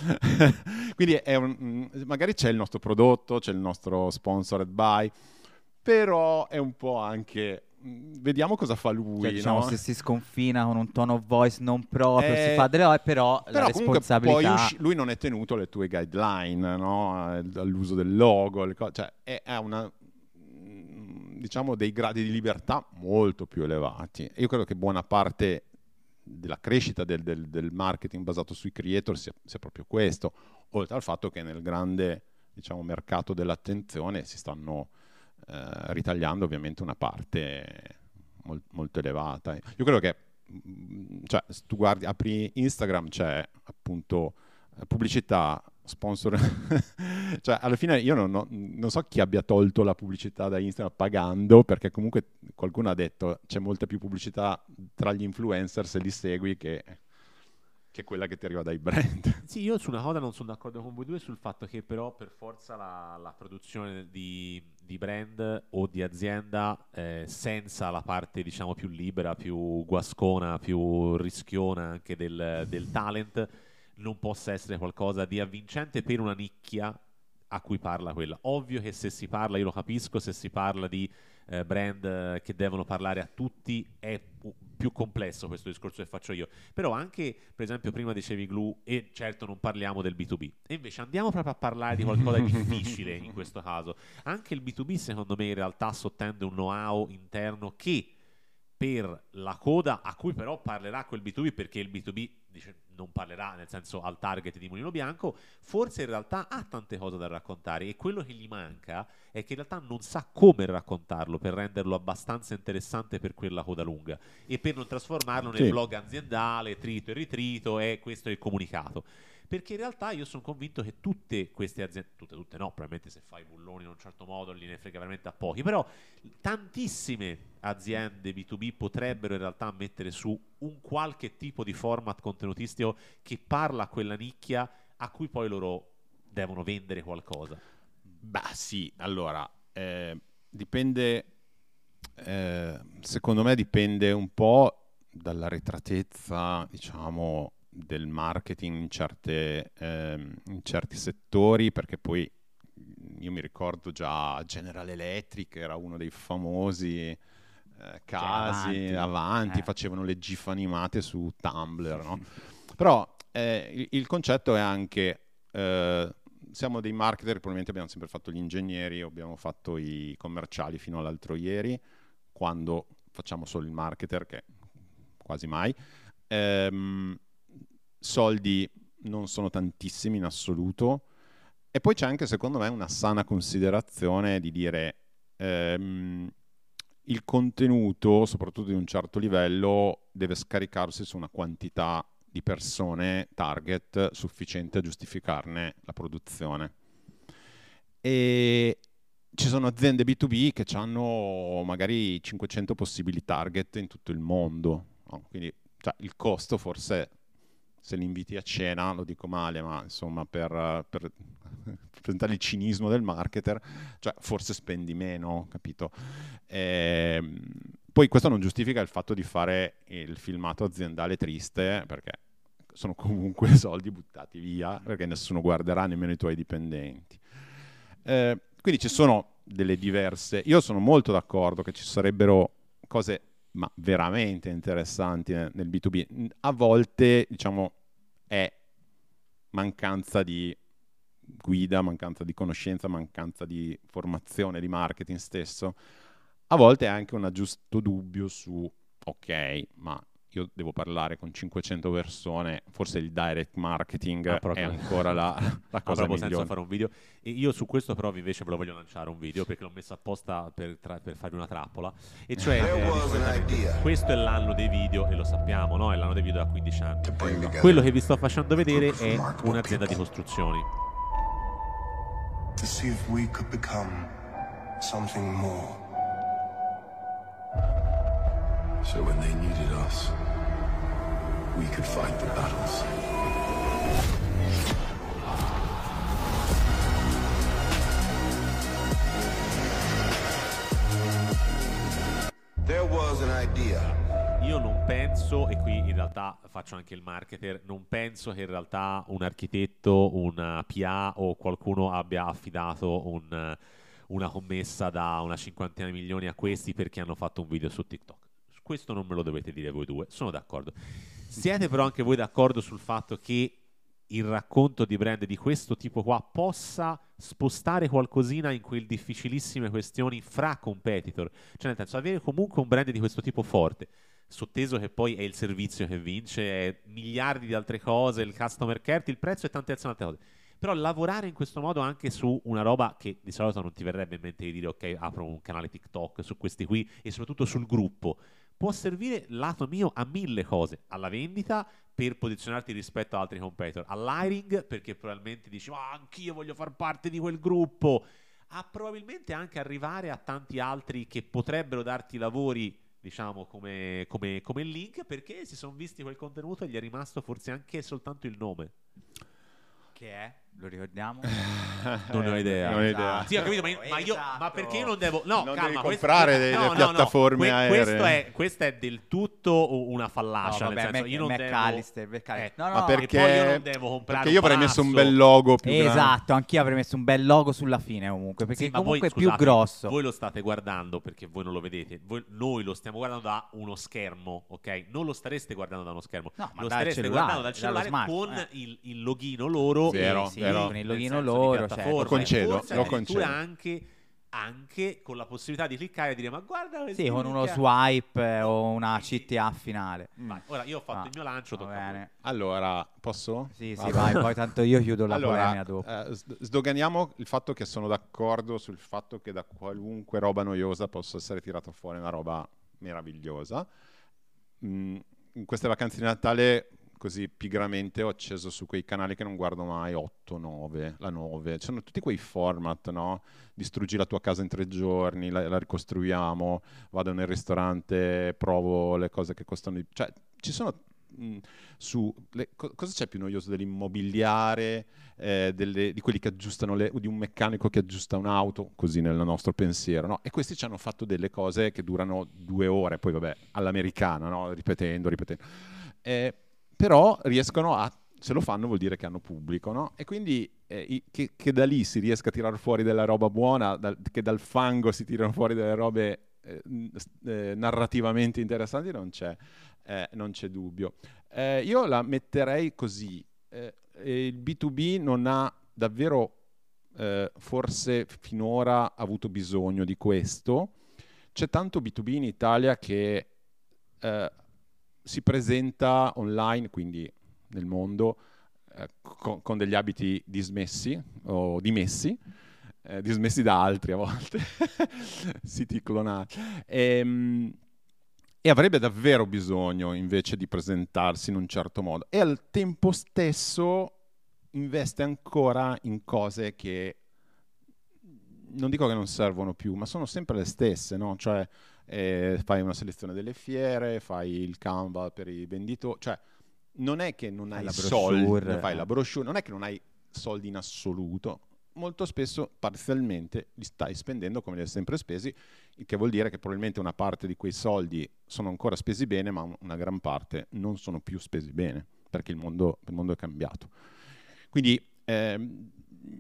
Quindi è un, magari c'è il nostro prodotto, c'è il nostro sponsored buy, però è un po' anche... Vediamo cosa fa lui, Cioè, diciamo, no? se si sconfina con un tono of voice non proprio, Eh, si fa delle robe, però, però la comunque responsabilità... poi usci- lui non è tenuto alle tue guideline, no? All'uso del logo, le co- cioè è, è una, diciamo, dei gradi di libertà molto più elevati. Io credo che buona parte della crescita del, del, del marketing basato sui creator sia, sia proprio questo, oltre al fatto che nel grande, diciamo, mercato dell'attenzione si stanno eh, ritagliando ovviamente una parte mol- molto elevata. Io credo che, cioè, se tu guardi, apri Instagram, c'è appunto pubblicità, sponsor, cioè alla fine io non, ho, non so chi abbia tolto la pubblicità da Instagram pagando, perché comunque qualcuno ha detto c'è molta più pubblicità tra gli influencer se li segui che, che quella che ti arriva dai brand. Sì, io su una cosa non sono d'accordo con voi due, sul fatto che però per forza la, la produzione di, di brand o di azienda eh, senza la parte, diciamo, più libera, più guascona, più rischiona anche del, del talent non possa essere qualcosa di avvincente per una nicchia a cui parla quella. Ovvio che se si parla, io lo capisco, se si parla di eh, brand eh, che devono parlare a tutti è pu- più complesso questo discorso che faccio io. Però anche, per esempio, prima dicevi Glue, e certo non parliamo del B due B, e invece andiamo proprio a parlare di qualcosa di difficile in questo caso. Anche il B due B secondo me in realtà sottende un know-how interno che per la coda, a cui però parlerà quel B due B, perché il B due B dice, non parlerà nel senso al target di Mulino Bianco, forse in realtà ha tante cose da raccontare, e quello che gli manca è che in realtà non sa come raccontarlo per renderlo abbastanza interessante per quella coda lunga e per non trasformarlo nel Sì. blog aziendale, trito e ritrito, e questo è il comunicato. Perché in realtà io sono convinto che tutte queste aziende, tutte, tutte no, probabilmente se fai bulloni in un certo modo gliene frega veramente a pochi, però tantissime aziende B due B potrebbero in realtà mettere su un qualche tipo di format contenutistico che parla a quella nicchia a cui poi loro devono vendere qualcosa. Beh sì, allora, eh, dipende, eh, secondo me dipende un po' dalla retratezza, diciamo, del marketing in, certe, ehm, in certi settori, perché poi io mi ricordo già General Electric era uno dei famosi eh, casi, Cioè, avanti, avanti eh. facevano le gif animate su Tumblr, no? Però eh, il, il concetto è anche, eh, siamo dei marketer, probabilmente abbiamo sempre fatto gli ingegneri, abbiamo fatto i commerciali fino all'altro ieri, quando facciamo solo il marketer, che quasi mai. Ehm, soldi non sono tantissimi in assoluto, e poi c'è anche secondo me una sana considerazione di dire ehm, il contenuto, soprattutto di un certo livello, deve scaricarsi su una quantità di persone target sufficiente a giustificarne la produzione. E ci sono aziende B due B che hanno magari cinquecento possibili target in tutto il mondo, no? Quindi cioè, il costo forse, se li inviti a cena, lo dico male, ma insomma per, per presentare il cinismo del marketer, cioè forse spendi meno, capito? E, poi questo non giustifica il fatto di fare il filmato aziendale triste, perché sono comunque soldi buttati via, perché nessuno guarderà, nemmeno i tuoi dipendenti. Eh, quindi ci sono delle diverse... Io sono molto d'accordo che ci sarebbero cose ma veramente interessanti nel B due B. A volte, diciamo, è mancanza di guida, mancanza di conoscenza, mancanza di formazione, di marketing stesso. A volte è anche un giusto dubbio su, ok, ma io devo parlare con cinquecento persone, forse il direct marketing Ah, è proprio. ancora la, la Ha cosa proprio senso migliore. fare un video. E io su questo però invece ve lo voglio lanciare un video, perché l'ho messo apposta per, tra- per farvi una trappola. E cioè, eh, questo è l'anno dei video, e lo sappiamo, no? È l'anno dei video da quindici anni. Quello che vi sto facendo vedere è un'azienda di costruzioni. To see if we could become something more. So when they needed us, we could fight the battles. There was an idea. Io non penso, e qui in realtà faccio anche il marketer, non penso che in realtà un architetto, un P A o qualcuno abbia affidato un, una commessa da una cinquantina di milioni a questi perché hanno fatto un video su TikTok. Questo non me lo dovete dire voi due, sono d'accordo. Siete però anche voi d'accordo sul fatto che il racconto di brand di questo tipo qua possa spostare qualcosina in quelle difficilissime questioni fra competitor? Cioè nel senso, avere comunque un brand di questo tipo forte, sotteso che poi è il servizio che vince, è miliardi di altre cose, il customer care, il prezzo e tante altre cose. Però lavorare in questo modo anche su una roba che di solito non ti verrebbe in mente di dire ok, apro un canale TikTok su questi qui, e soprattutto sul gruppo, può servire, lato mio, a mille cose. Alla vendita, per posizionarti rispetto ad altri competitor, all'hiring, perché probabilmente dici ma anch'io voglio far parte di quel gruppo, a probabilmente anche arrivare a tanti altri che potrebbero darti lavori, diciamo, come, come, come link, perché si sono visti quel contenuto e gli è rimasto forse anche soltanto il nome. Che è? Lo ricordiamo? Non ne ho idea. Non ho idea. Sì, ho capito, ma, io- ma io, ma perché io non devo, no, Non calma, devi questo- comprare no, delle no, no, piattaforme que- aeree. Questo è, questa è del tutto una fallacia, No, vabbè, nel senso, Mac- io non McAllister, devo, McAllister. eh, No, no, Ma no. perché, e poi io non devo comprare perché io un avrei messo un palazzo. bel logo più grande. Esatto, anch'io avrei messo un bel logo sulla fine comunque, perché Sì, ma voi, comunque è più scusate, grosso. Voi lo state guardando perché voi non lo vedete. Voi- noi lo stiamo guardando da uno schermo, ok? Non lo stareste guardando da uno schermo. No, ma lo dal stareste cellulare, guardando dal dallo cellulare smartphone, con eh. il, il loghino loro. Vero, e- sì, vero. con il nel loghino senso di loro, piattaforma, certo. Lo concedo, forse lo addirittura concedo. anche, anche con la possibilità di cliccare e dire ma guarda questi Sì, con uno link". swipe eh, o una C T A finale. Vai, ora io ho fatto Ah, il mio lancio, va tocca a voi. bene. Allora, posso? Sì, sì, Vado. vai, poi tanto io chiudo la Allora, polemica dopo. eh, s- sdoganiamo il fatto che sono d'accordo sul fatto che da qualunque roba noiosa possa essere tirata fuori una roba meravigliosa. Mm, in queste vacanze di Natale, così pigramente, ho acceso su quei canali che non guardo mai, otto, nove, la nove. Ci sono tutti quei format, no? Distruggi la tua casa in tre giorni, la, la ricostruiamo, vado nel ristorante, provo le cose che costano di... Cioè, ci sono... mh, su le- co- cosa c'è più noioso dell'immobiliare, eh, delle- di quelli che aggiustano le, o di un meccanico che aggiusta un'auto, così nel nostro pensiero, no? E questi ci hanno fatto delle cose che durano due ore, poi vabbè, all'americana, no? Ripetendo, ripetendo. Eh, però riescono a, se lo fanno vuol dire che hanno pubblico, no? E quindi eh, i- che, che da lì si riesca a tirare fuori della roba buona, dal- che dal fango si tirano fuori delle robe eh, eh, narrativamente interessanti non c'è, eh, non c'è dubbio. Eh, io la metterei così, eh, il B due B non ha davvero eh, forse finora avuto bisogno di questo. C'è tanto B due B in Italia che eh, si presenta online, quindi nel mondo, eh, con, con degli abiti dismessi o dimessi, eh, dismessi da altri a volte, siti clonati, e, e avrebbe davvero bisogno invece di presentarsi in un certo modo. E al tempo stesso investe ancora in cose che non dico che non servono più, ma sono sempre le stesse, no? Cioè eh, fai una selezione delle fiere, fai il Canva per i venditori, cioè non è che non hai la soldi, brochure, fai eh. la brochure, non è che non hai soldi in assoluto, molto spesso parzialmente li stai spendendo come li hai sempre spesi, il che vuol dire che probabilmente una parte di quei soldi sono ancora spesi bene, ma una gran parte non sono più spesi bene, perché il mondo, il mondo è cambiato. Quindi ehm,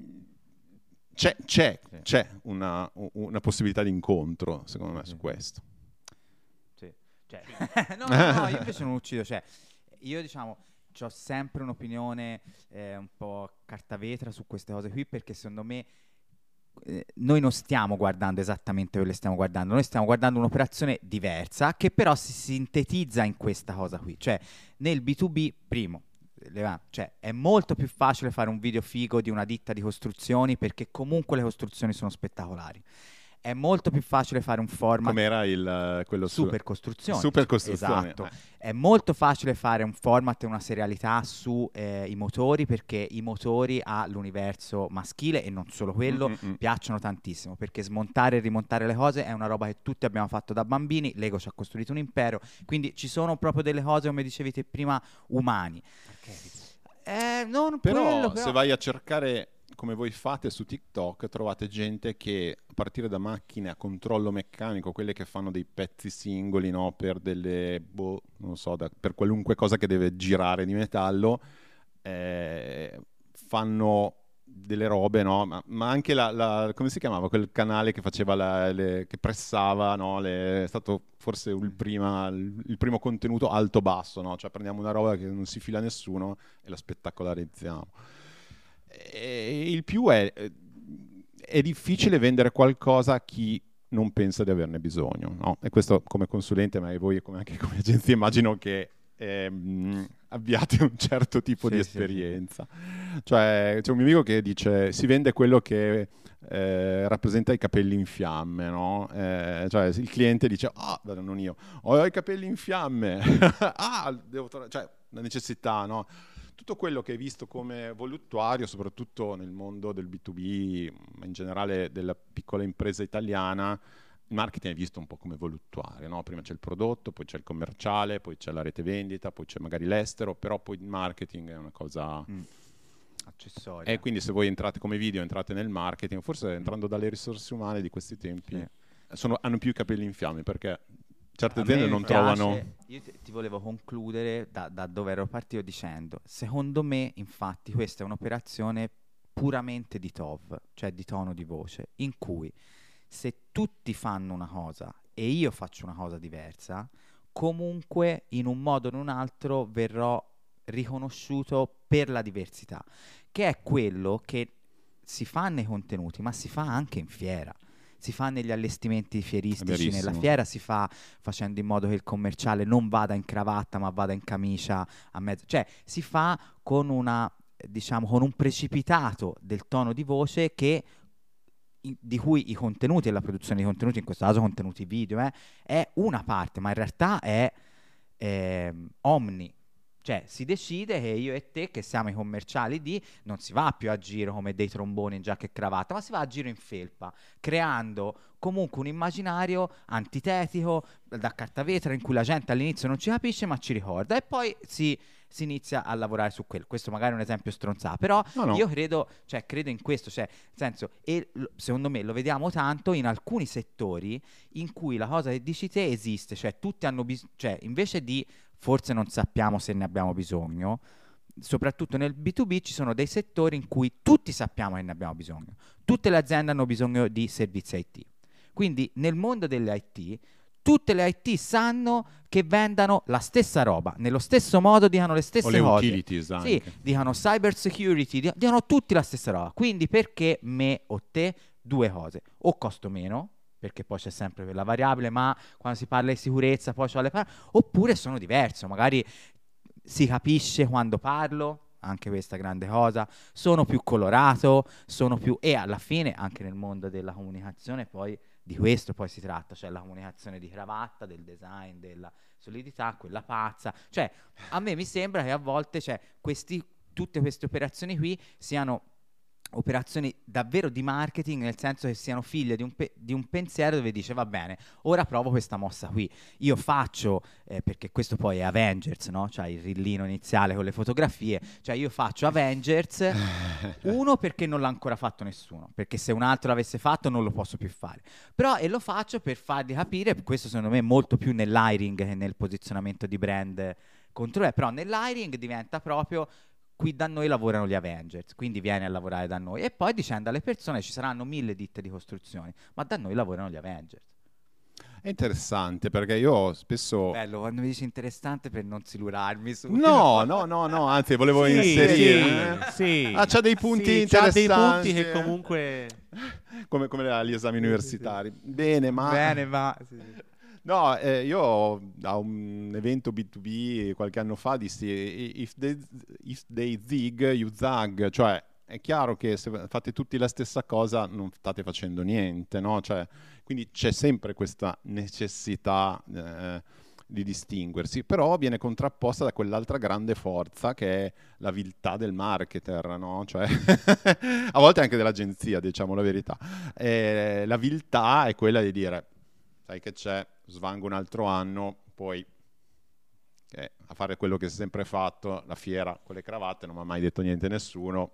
c'è, c'è, Sì. c'è una, una possibilità di incontro, secondo me, Sì. su questo. Sì. Cioè, no, no, no, io invece non uccido. Cioè, io diciamo, ho sempre un'opinione eh, un po' carta vetra su queste cose qui, perché secondo me eh, noi non stiamo guardando esattamente quello che stiamo guardando, noi stiamo guardando un'operazione diversa che però si sintetizza in questa cosa qui. Cioè, nel B due B, primo, le- cioè, è molto più facile fare un video figo di una ditta di costruzioni, perché comunque le costruzioni sono spettacolari. È molto più facile fare un format Com'era il, quello su- super costruzioni. Super costruzioni. Esatto. Eh. È molto facile fare un format e una serialità su eh, i motori, perché i motori all'universo maschile, e non solo quello, Mm-mm. piacciono tantissimo, perché smontare e rimontare le cose è una roba che tutti abbiamo fatto da bambini. Lego ci ha costruito un impero, quindi ci sono proprio delle cose, come dicevi te prima, umani. Eh, non Però, quello, però se vai a cercare come voi fate su TikTok, trovate gente che a partire da macchine a controllo meccanico, quelle che fanno dei pezzi singoli, no, per delle, boh, non so, da- per qualunque cosa che deve girare di metallo, eh, fanno delle robe, no? Ma, ma anche la, la- come si chiamava quel canale che faceva la- le, che pressava, no? Le- è stato forse il, prima, il, il primo contenuto alto-basso, no? Cioè prendiamo una roba che non si fila a nessuno e la spettacolarizziamo. E il più è, è difficile vendere qualcosa a chi non pensa di averne bisogno, no? E questo come consulente, ma voi come anche come agenzia immagino che ehm, abbiate un certo tipo Sì, di sì, sì. esperienza. Cioè c'è un mio amico che dice si vende quello che eh, rappresenta i capelli in fiamme, no? Eh, cioè il cliente dice ah, non io, ho i capelli in fiamme, ah, devo tro-" cioè la necessità, no? Tutto quello che è visto come voluttuario, soprattutto nel mondo del B due B, ma in generale della piccola impresa italiana, il marketing è visto un po' come voluttuario, no? Prima c'è il prodotto, poi c'è il commerciale, poi c'è la rete vendita, poi c'è magari l'estero, però poi il marketing è una cosa... Mm. accessoria. E quindi se voi entrate come video, entrate nel marketing, forse entrando dalle risorse umane di questi tempi, Sì. sono- hanno più i capelli in fiamme, perché certe A aziende me non piace- trovano... Io ti, ti volevo concludere da, da dove ero partito dicendo, secondo me infatti questa è un'operazione puramente di T O V, cioè di tono di voce, in cui se tutti fanno una cosa e io faccio una cosa diversa, comunque in un modo o in un altro verrò riconosciuto per la diversità, che è quello che si fa nei contenuti, ma si fa anche in fiera. Si fa negli allestimenti fieristici Verissimo. nella fiera, si fa facendo in modo che il commerciale non vada in cravatta ma vada in camicia a mezzo, cioè si fa con una, diciamo, con un precipitato del tono di voce che in- di cui i contenuti e la produzione di contenuti, in questo caso contenuti video, eh, è una parte, ma in realtà è ehm, omni. Cioè si decide che io e te, che siamo i commerciali di, non si va più a giro come dei tromboni in giacca e cravatta, ma si va a giro in felpa, creando comunque un immaginario antitetico da carta vetra in cui la gente all'inizio non ci capisce ma ci ricorda, e poi si, si inizia a lavorare su quello. Questo magari è un esempio stronzato, però No, no. io credo, cioè credo in questo, cioè nel senso, e lo- secondo me lo vediamo tanto in alcuni settori in cui la cosa che dici te esiste, cioè tutti hanno bisogno, cioè invece di forse non sappiamo se ne abbiamo bisogno, soprattutto nel B due B ci sono dei settori in cui tutti sappiamo che ne abbiamo bisogno, tutte le aziende hanno bisogno di servizi I T, Quindi nel mondo delle I T tutte le I T sanno che vendano la stessa roba, nello stesso modo dicano le stesse o le cose. utilities anche. Sì, dicano cyber security, di- dicono tutti la stessa roba. Quindi perché me o te due cose? O costo meno, perché poi c'è sempre quella variabile, ma quando si parla di sicurezza poi c'ho le parole, oppure sono diverso, magari si capisce quando parlo, anche questa grande cosa, sono più colorato, sono più... e alla fine anche nel mondo della comunicazione poi di questo poi si tratta, cioè la comunicazione di cravatta, del design, della solidità, quella pazza. Cioè, a me mi sembra che a volte, cioè, questi, tutte queste operazioni qui siano operazioni davvero di marketing, nel senso che siano figlie di un, pe- di un pensiero dove dice va bene, ora provo questa mossa qui, io faccio, eh, perché questo poi è Avengers, no? Cioè il rillino iniziale con le fotografie, cioè io faccio Avengers, uno perché non l'ha ancora fatto nessuno, perché se un altro l'avesse fatto non lo posso più fare, però e lo faccio per farvi capire, questo secondo me è molto più nell'hiring che nel posizionamento di brand contro me, però nell'hiring diventa proprio qui da noi lavorano gli Avengers, quindi vieni a lavorare da noi. E poi dicendo alle persone ci saranno mille ditte di costruzioni, ma da noi lavorano gli Avengers. È interessante perché io spesso... Bello, quando mi dici interessante per non silurarmi su... No, no, no, no, anzi volevo Sì, inserire. sì, sì. Ah, c'ha dei punti Sì, c'ha dei interessanti. punti che comunque... Come, come agli esami universitari. Bene, ma... Bene, ma... sì, sì. No, eh, io a un evento B due B qualche anno fa dissi if they, if they zig, you zag, cioè è chiaro che se fate tutti la stessa cosa non state facendo niente, no? Cioè, quindi c'è sempre questa necessità eh, di distinguersi, però viene contrapposta da quell'altra grande forza che è la viltà del marketer, no? Cioè, a volte anche dell'agenzia, diciamo la verità. Eh, la viltà è quella di dire, sai che c'è, svango un altro anno, poi eh, a fare quello che si è sempre fatto, la fiera con le cravatte, non mi ha mai detto niente nessuno.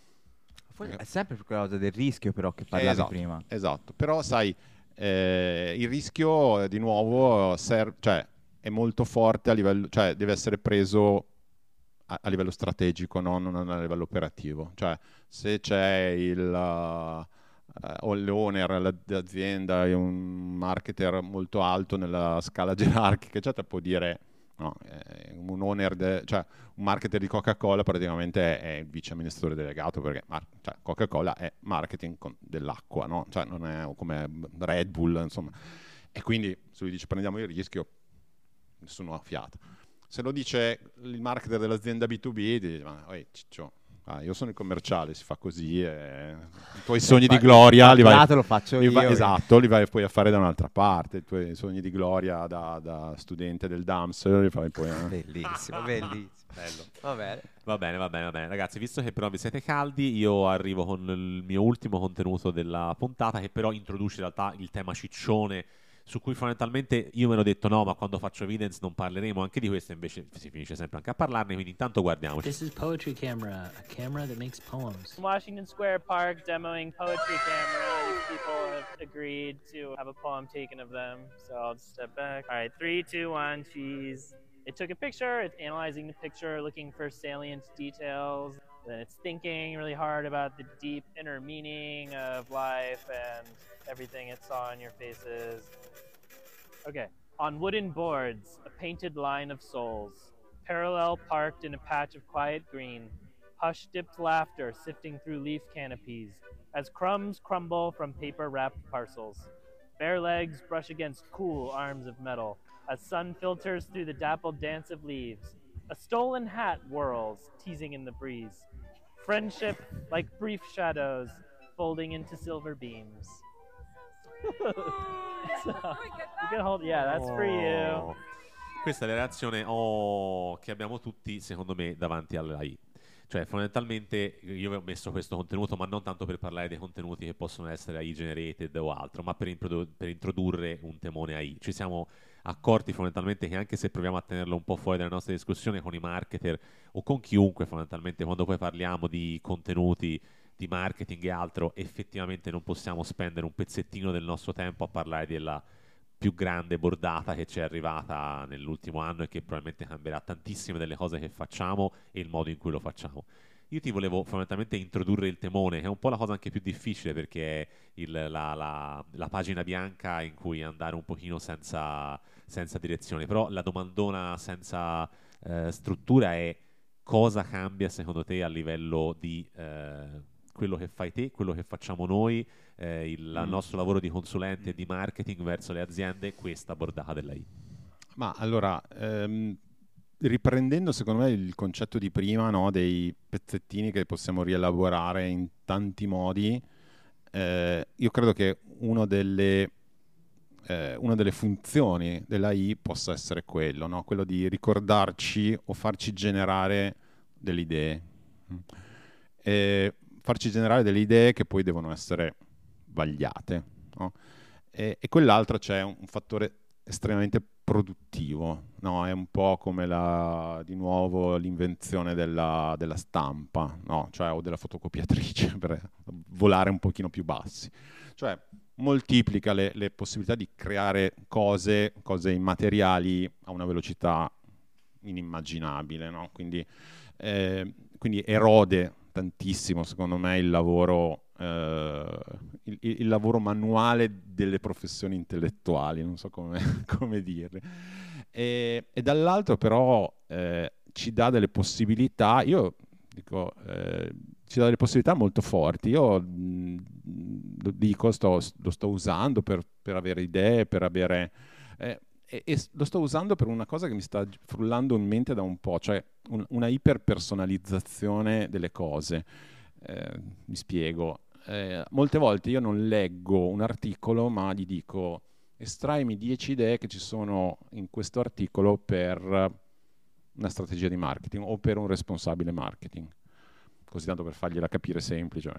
È sempre per quella cosa del rischio però che parlavi esatto, prima. Esatto, però sai, eh, il rischio di nuovo serve, cioè, è molto forte a livello, cioè deve essere preso a, a livello strategico, no? Non a livello operativo. Cioè se c'è il... Uh, o l'owner dell'azienda è un marketer molto alto nella scala gerarchica, eccetera, può dire no, un owner, de, cioè un marketer di Coca-Cola praticamente è, è il vice amministratore delegato, perché cioè, Coca-Cola è marketing con, dell'acqua, no? Cioè non è come Red Bull, insomma. E quindi se lui dice prendiamo il rischio, nessuno ha fiato. Se lo dice il marketer dell'azienda B due B, dice ma oi, ciccio, ah, io sono il commerciale, si fa così, e i tuoi sogni di gloria li vai, lo faccio li io, vai, io. esatto, li vai poi a fare da un'altra parte, i tuoi sogni di gloria da, da studente del D A M S li fai poi eh. Bellissimo, bellissimo. Bello. Va bene. Va bene, va bene, va bene. Ragazzi, visto che però vi siete caldi, io arrivo con il mio ultimo contenuto della puntata, che però introduce in realtà il tema ciccione, su cui fondamentalmente io me l'ho detto no, ma quando faccio evidence non parleremo anche di questo, invece si finisce sempre anche a parlarne, quindi intanto guardiamoci. This is Poetry Camera, a camera that makes poems. Washington Square Park demoing Poetry Camera. These people have agreed to have a poem taken of them, so I'll just step back. All right, three, two, one, cheese. It took a picture, it's analyzing the picture, looking for salient details, then it's thinking really hard about the deep inner meaning of life and everything it saw in your faces. Okay. On wooden boards, a painted line of souls, parallel parked in a patch of quiet green, hush-dipped laughter sifting through leaf canopies, as crumbs crumble from paper-wrapped parcels. Bare legs brush against cool arms of metal, as sun filters through the dappled dance of leaves. A stolen hat whirls, teasing in the breeze. Friendship, like brief shadows, folding into silver beams. So, you can hold, yeah, that's for you. Questa è la reazione oh, che abbiamo tutti, secondo me, davanti all'A I. Cioè, fondamentalmente, io ho messo questo contenuto, ma non tanto per parlare dei contenuti che possono essere A I generated o altro, ma per, introdu- per introdurre un temone A I. Ci siamo accorti fondamentalmente che anche se proviamo a tenerlo un po' fuori dalla nostra discussione con i marketer o con chiunque, fondamentalmente, quando poi parliamo di contenuti, di marketing e altro, effettivamente non possiamo spendere un pezzettino del nostro tempo a parlare della più grande bordata che ci è arrivata nell'ultimo anno e che probabilmente cambierà tantissime delle cose che facciamo e il modo in cui lo facciamo. Io ti volevo fondamentalmente introdurre il temone, che è un po' la cosa anche più difficile, perché è il, la, la, la pagina bianca in cui andare un pochino senza, senza direzione. Però la domandona senza eh, struttura è: cosa cambia secondo te a livello di eh, quello che fai te, quello che facciamo noi, eh, il Mm. nostro lavoro di consulente e di marketing verso le aziende, questa bordata della I? Ma allora, ehm, riprendendo secondo me il concetto di prima, no, dei pezzettini che possiamo rielaborare in tanti modi, eh, io credo che uno delle, eh, una delle funzioni della I possa essere quello, no? Quello di ricordarci o farci generare delle idee. E farci generare delle idee che poi devono essere vagliate, no? E, e quell'altro c'è un, un fattore estremamente produttivo, no? È un po' come la, di nuovo l'invenzione della, della stampa, no? Cioè, o della fotocopiatrice, per volare un pochino più bassi. Cioè, moltiplica le, le possibilità di creare cose, cose immateriali a una velocità inimmaginabile, no? Quindi, eh, quindi erode tantissimo, secondo me, il lavoro, eh, il, il lavoro manuale delle professioni intellettuali, non so come, come dirle. E, e dall'altro però eh, ci dà delle possibilità, io dico, eh, ci dà delle possibilità molto forti. Io mh, lo dico, sto, lo sto usando per, per avere idee, per avere... Eh, e, e lo sto usando per una cosa che mi sta frullando in mente da un po', cioè un, una iperpersonalizzazione delle cose. Eh, mi spiego. Eh, molte volte io non leggo un articolo, ma gli dico: estraimi dieci idee che ci sono in questo articolo per una strategia di marketing o per un responsabile marketing, così tanto per fargliela capire semplice.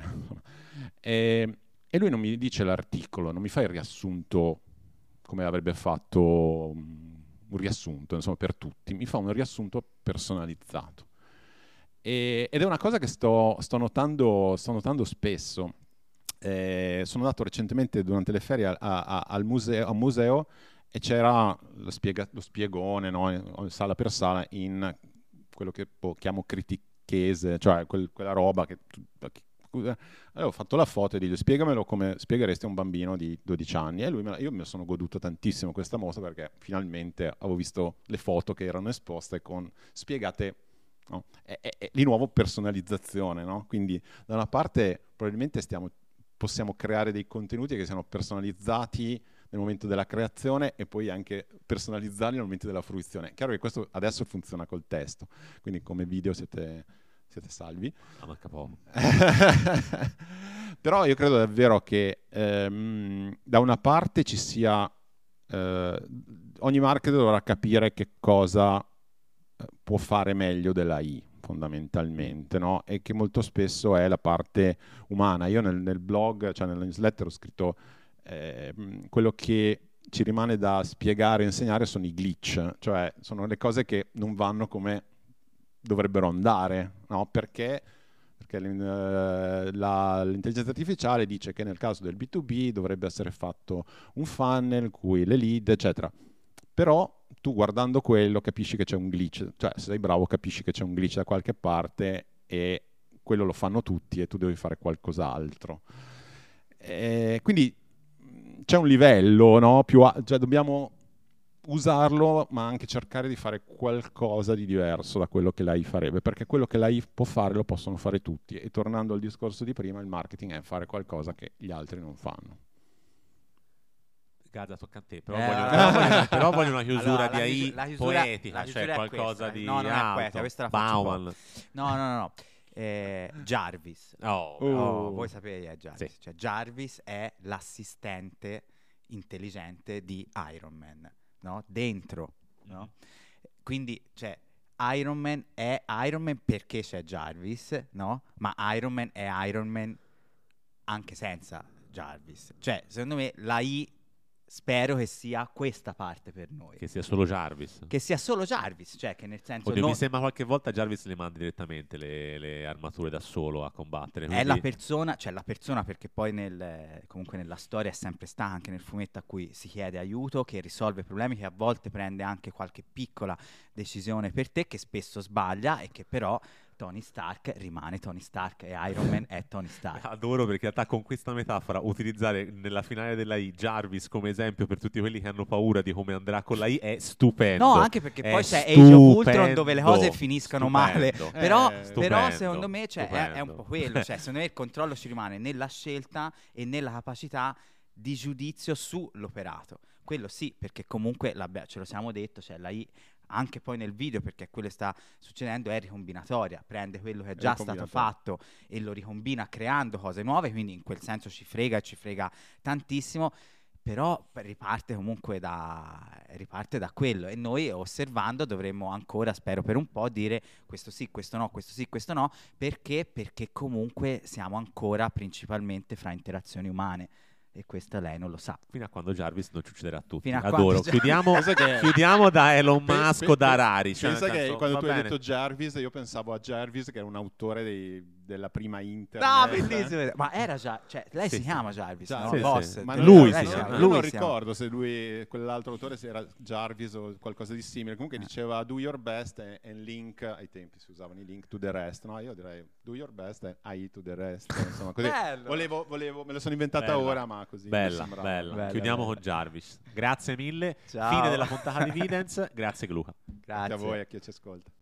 e, e lui non mi dice l'articolo, non mi fa il riassunto come avrebbe fatto un riassunto, insomma, per tutti, mi fa un riassunto personalizzato. E, ed è una cosa che sto, sto, notando, sto notando spesso. Eh, sono andato recentemente durante le ferie a, a, al museo, a un museo e c'era lo, spiega, lo spiegone, no, sala per sala, in quello che boh, chiamo critichese, cioè quel, quella roba che... Allora, ho fatto la foto e dico: spiegamelo come spiegheresti a un bambino di dodici anni. E lui me la, io mi sono goduto tantissimo questa mostra, perché finalmente avevo visto le foto che erano esposte con spiegate, no? E, e, e di nuovo personalizzazione, no? Quindi da una parte probabilmente stiamo, possiamo creare dei contenuti che siano personalizzati nel momento della creazione e poi anche personalizzarli nel momento della fruizione. Chiaro che questo adesso funziona col testo, quindi come video siete... siete salvi. Ah, manca poco. Però io credo davvero che ehm, da una parte ci sia eh, ogni marketer dovrà capire che cosa può fare meglio della I, fondamentalmente, no? E che molto spesso è la parte umana. Io nel, nel blog, cioè nella newsletter, ho scritto eh, quello che ci rimane da spiegare e insegnare sono i glitch, cioè sono le cose che non vanno come dovrebbero andare, no? Perché, perché la, l'intelligenza artificiale dice che nel caso del B due B dovrebbe essere fatto un funnel in cui le lead, eccetera. Però tu guardando quello capisci che c'è un glitch, cioè se sei bravo capisci che c'è un glitch da qualche parte e quello lo fanno tutti e tu devi fare qualcos'altro. E quindi c'è un livello, no? Più a, cioè dobbiamo usarlo, ma anche cercare di fare qualcosa di diverso da quello che l'A I farebbe, perché quello che l'A I può fare lo possono fare tutti. E tornando al discorso di prima, il marketing è fare qualcosa che gli altri non fanno. Gaza, tocca a te, però, Eh, voglio, allora, però, voglio, però voglio una chiusura allora, di A I la chiusura, poetica, la chiusura cioè è qualcosa questa. di no, non alto. è questa, questa la faccio Bauman. poco. No, no, no, no. Eh, Jarvis. Oh, Oh, oh. voi sapete chi è Jarvis? Sì. Cioè, Jarvis è l'assistente intelligente di Iron Man, no? Dentro, no? Quindi, cioè, Iron Man è Iron Man perché c'è Jarvis, no? Ma Iron Man è Iron Man anche senza Jarvis. Cioè, secondo me la I spero che sia questa parte per noi. Che sia solo Jarvis. Che sia solo Jarvis, cioè che nel senso... Oddio, non... mi sembra qualche volta Jarvis le manda direttamente le, le armature da solo a combattere. È la persona, cioè la persona perché poi nel, comunque nella storia è sempre stata, anche nel fumetto a cui si chiede aiuto, che risolve problemi, che a volte prende anche qualche piccola decisione per te, che spesso sbaglia e che però Tony Stark rimane Tony Stark e Iron Man è Tony Stark. Adoro, perché in realtà con questa metafora utilizzare nella finale della I Jarvis come esempio per tutti quelli che hanno paura di come andrà con la I è stupendo. No, anche perché è poi c'è stupendo, Age of Ultron dove le cose finiscono stupendo. male, Eh, però, stupendo, però secondo me cioè, è, stupendo. è un po' quello, cioè secondo me il controllo ci rimane nella scelta e nella capacità di giudizio sull'operato. Quello sì, perché comunque ce lo siamo detto, cioè la I anche poi nel video, perché quello che sta succedendo è ricombinatoria, prende quello che è già stato fatto e lo ricombina creando cose nuove, quindi in quel senso ci frega e ci frega tantissimo, però riparte comunque da, riparte da quello e noi osservando dovremmo ancora, spero per un po', dire questo sì, questo no, questo sì, questo no, perché? Perché comunque siamo ancora principalmente fra interazioni umane. E questa lei non lo sa. Fino a quando Jarvis non ci ucciderà tutti. Fino a Adoro. Jar- Chiudiamo, che- chiudiamo da Elon Pe- Musk pe- o da pe- Rari. Cioè, pensa nel che senso, quando va tu hai bene. detto Jarvis, io pensavo a Jarvis, che è un autore dei- della prima internet. No, bellissimo. Ma era già, cioè, lei Sì, si sì. chiama Jarvis, Già- no? sì, Boss. sì. Ma Lui non- si non- chiama. Io Lui non si chiama. ricordo se lui, quell'altro autore, se era Jarvis o qualcosa di simile. Comunque diceva do your best e and link, ai tempi si usavano i link to the rest. No, io direi do your best e I to the rest. Insomma, così. Bello. Volevo, volevo, me lo sono inventata Bella. ora, ma così mi Bella, sembrava. bella. Bella, Chiudiamo bella. con Jarvis. Grazie mille. Ciao. Fine della puntata di Vidence. Grazie Luca. Grazie a Grazie. voi, a chi ci ascolta.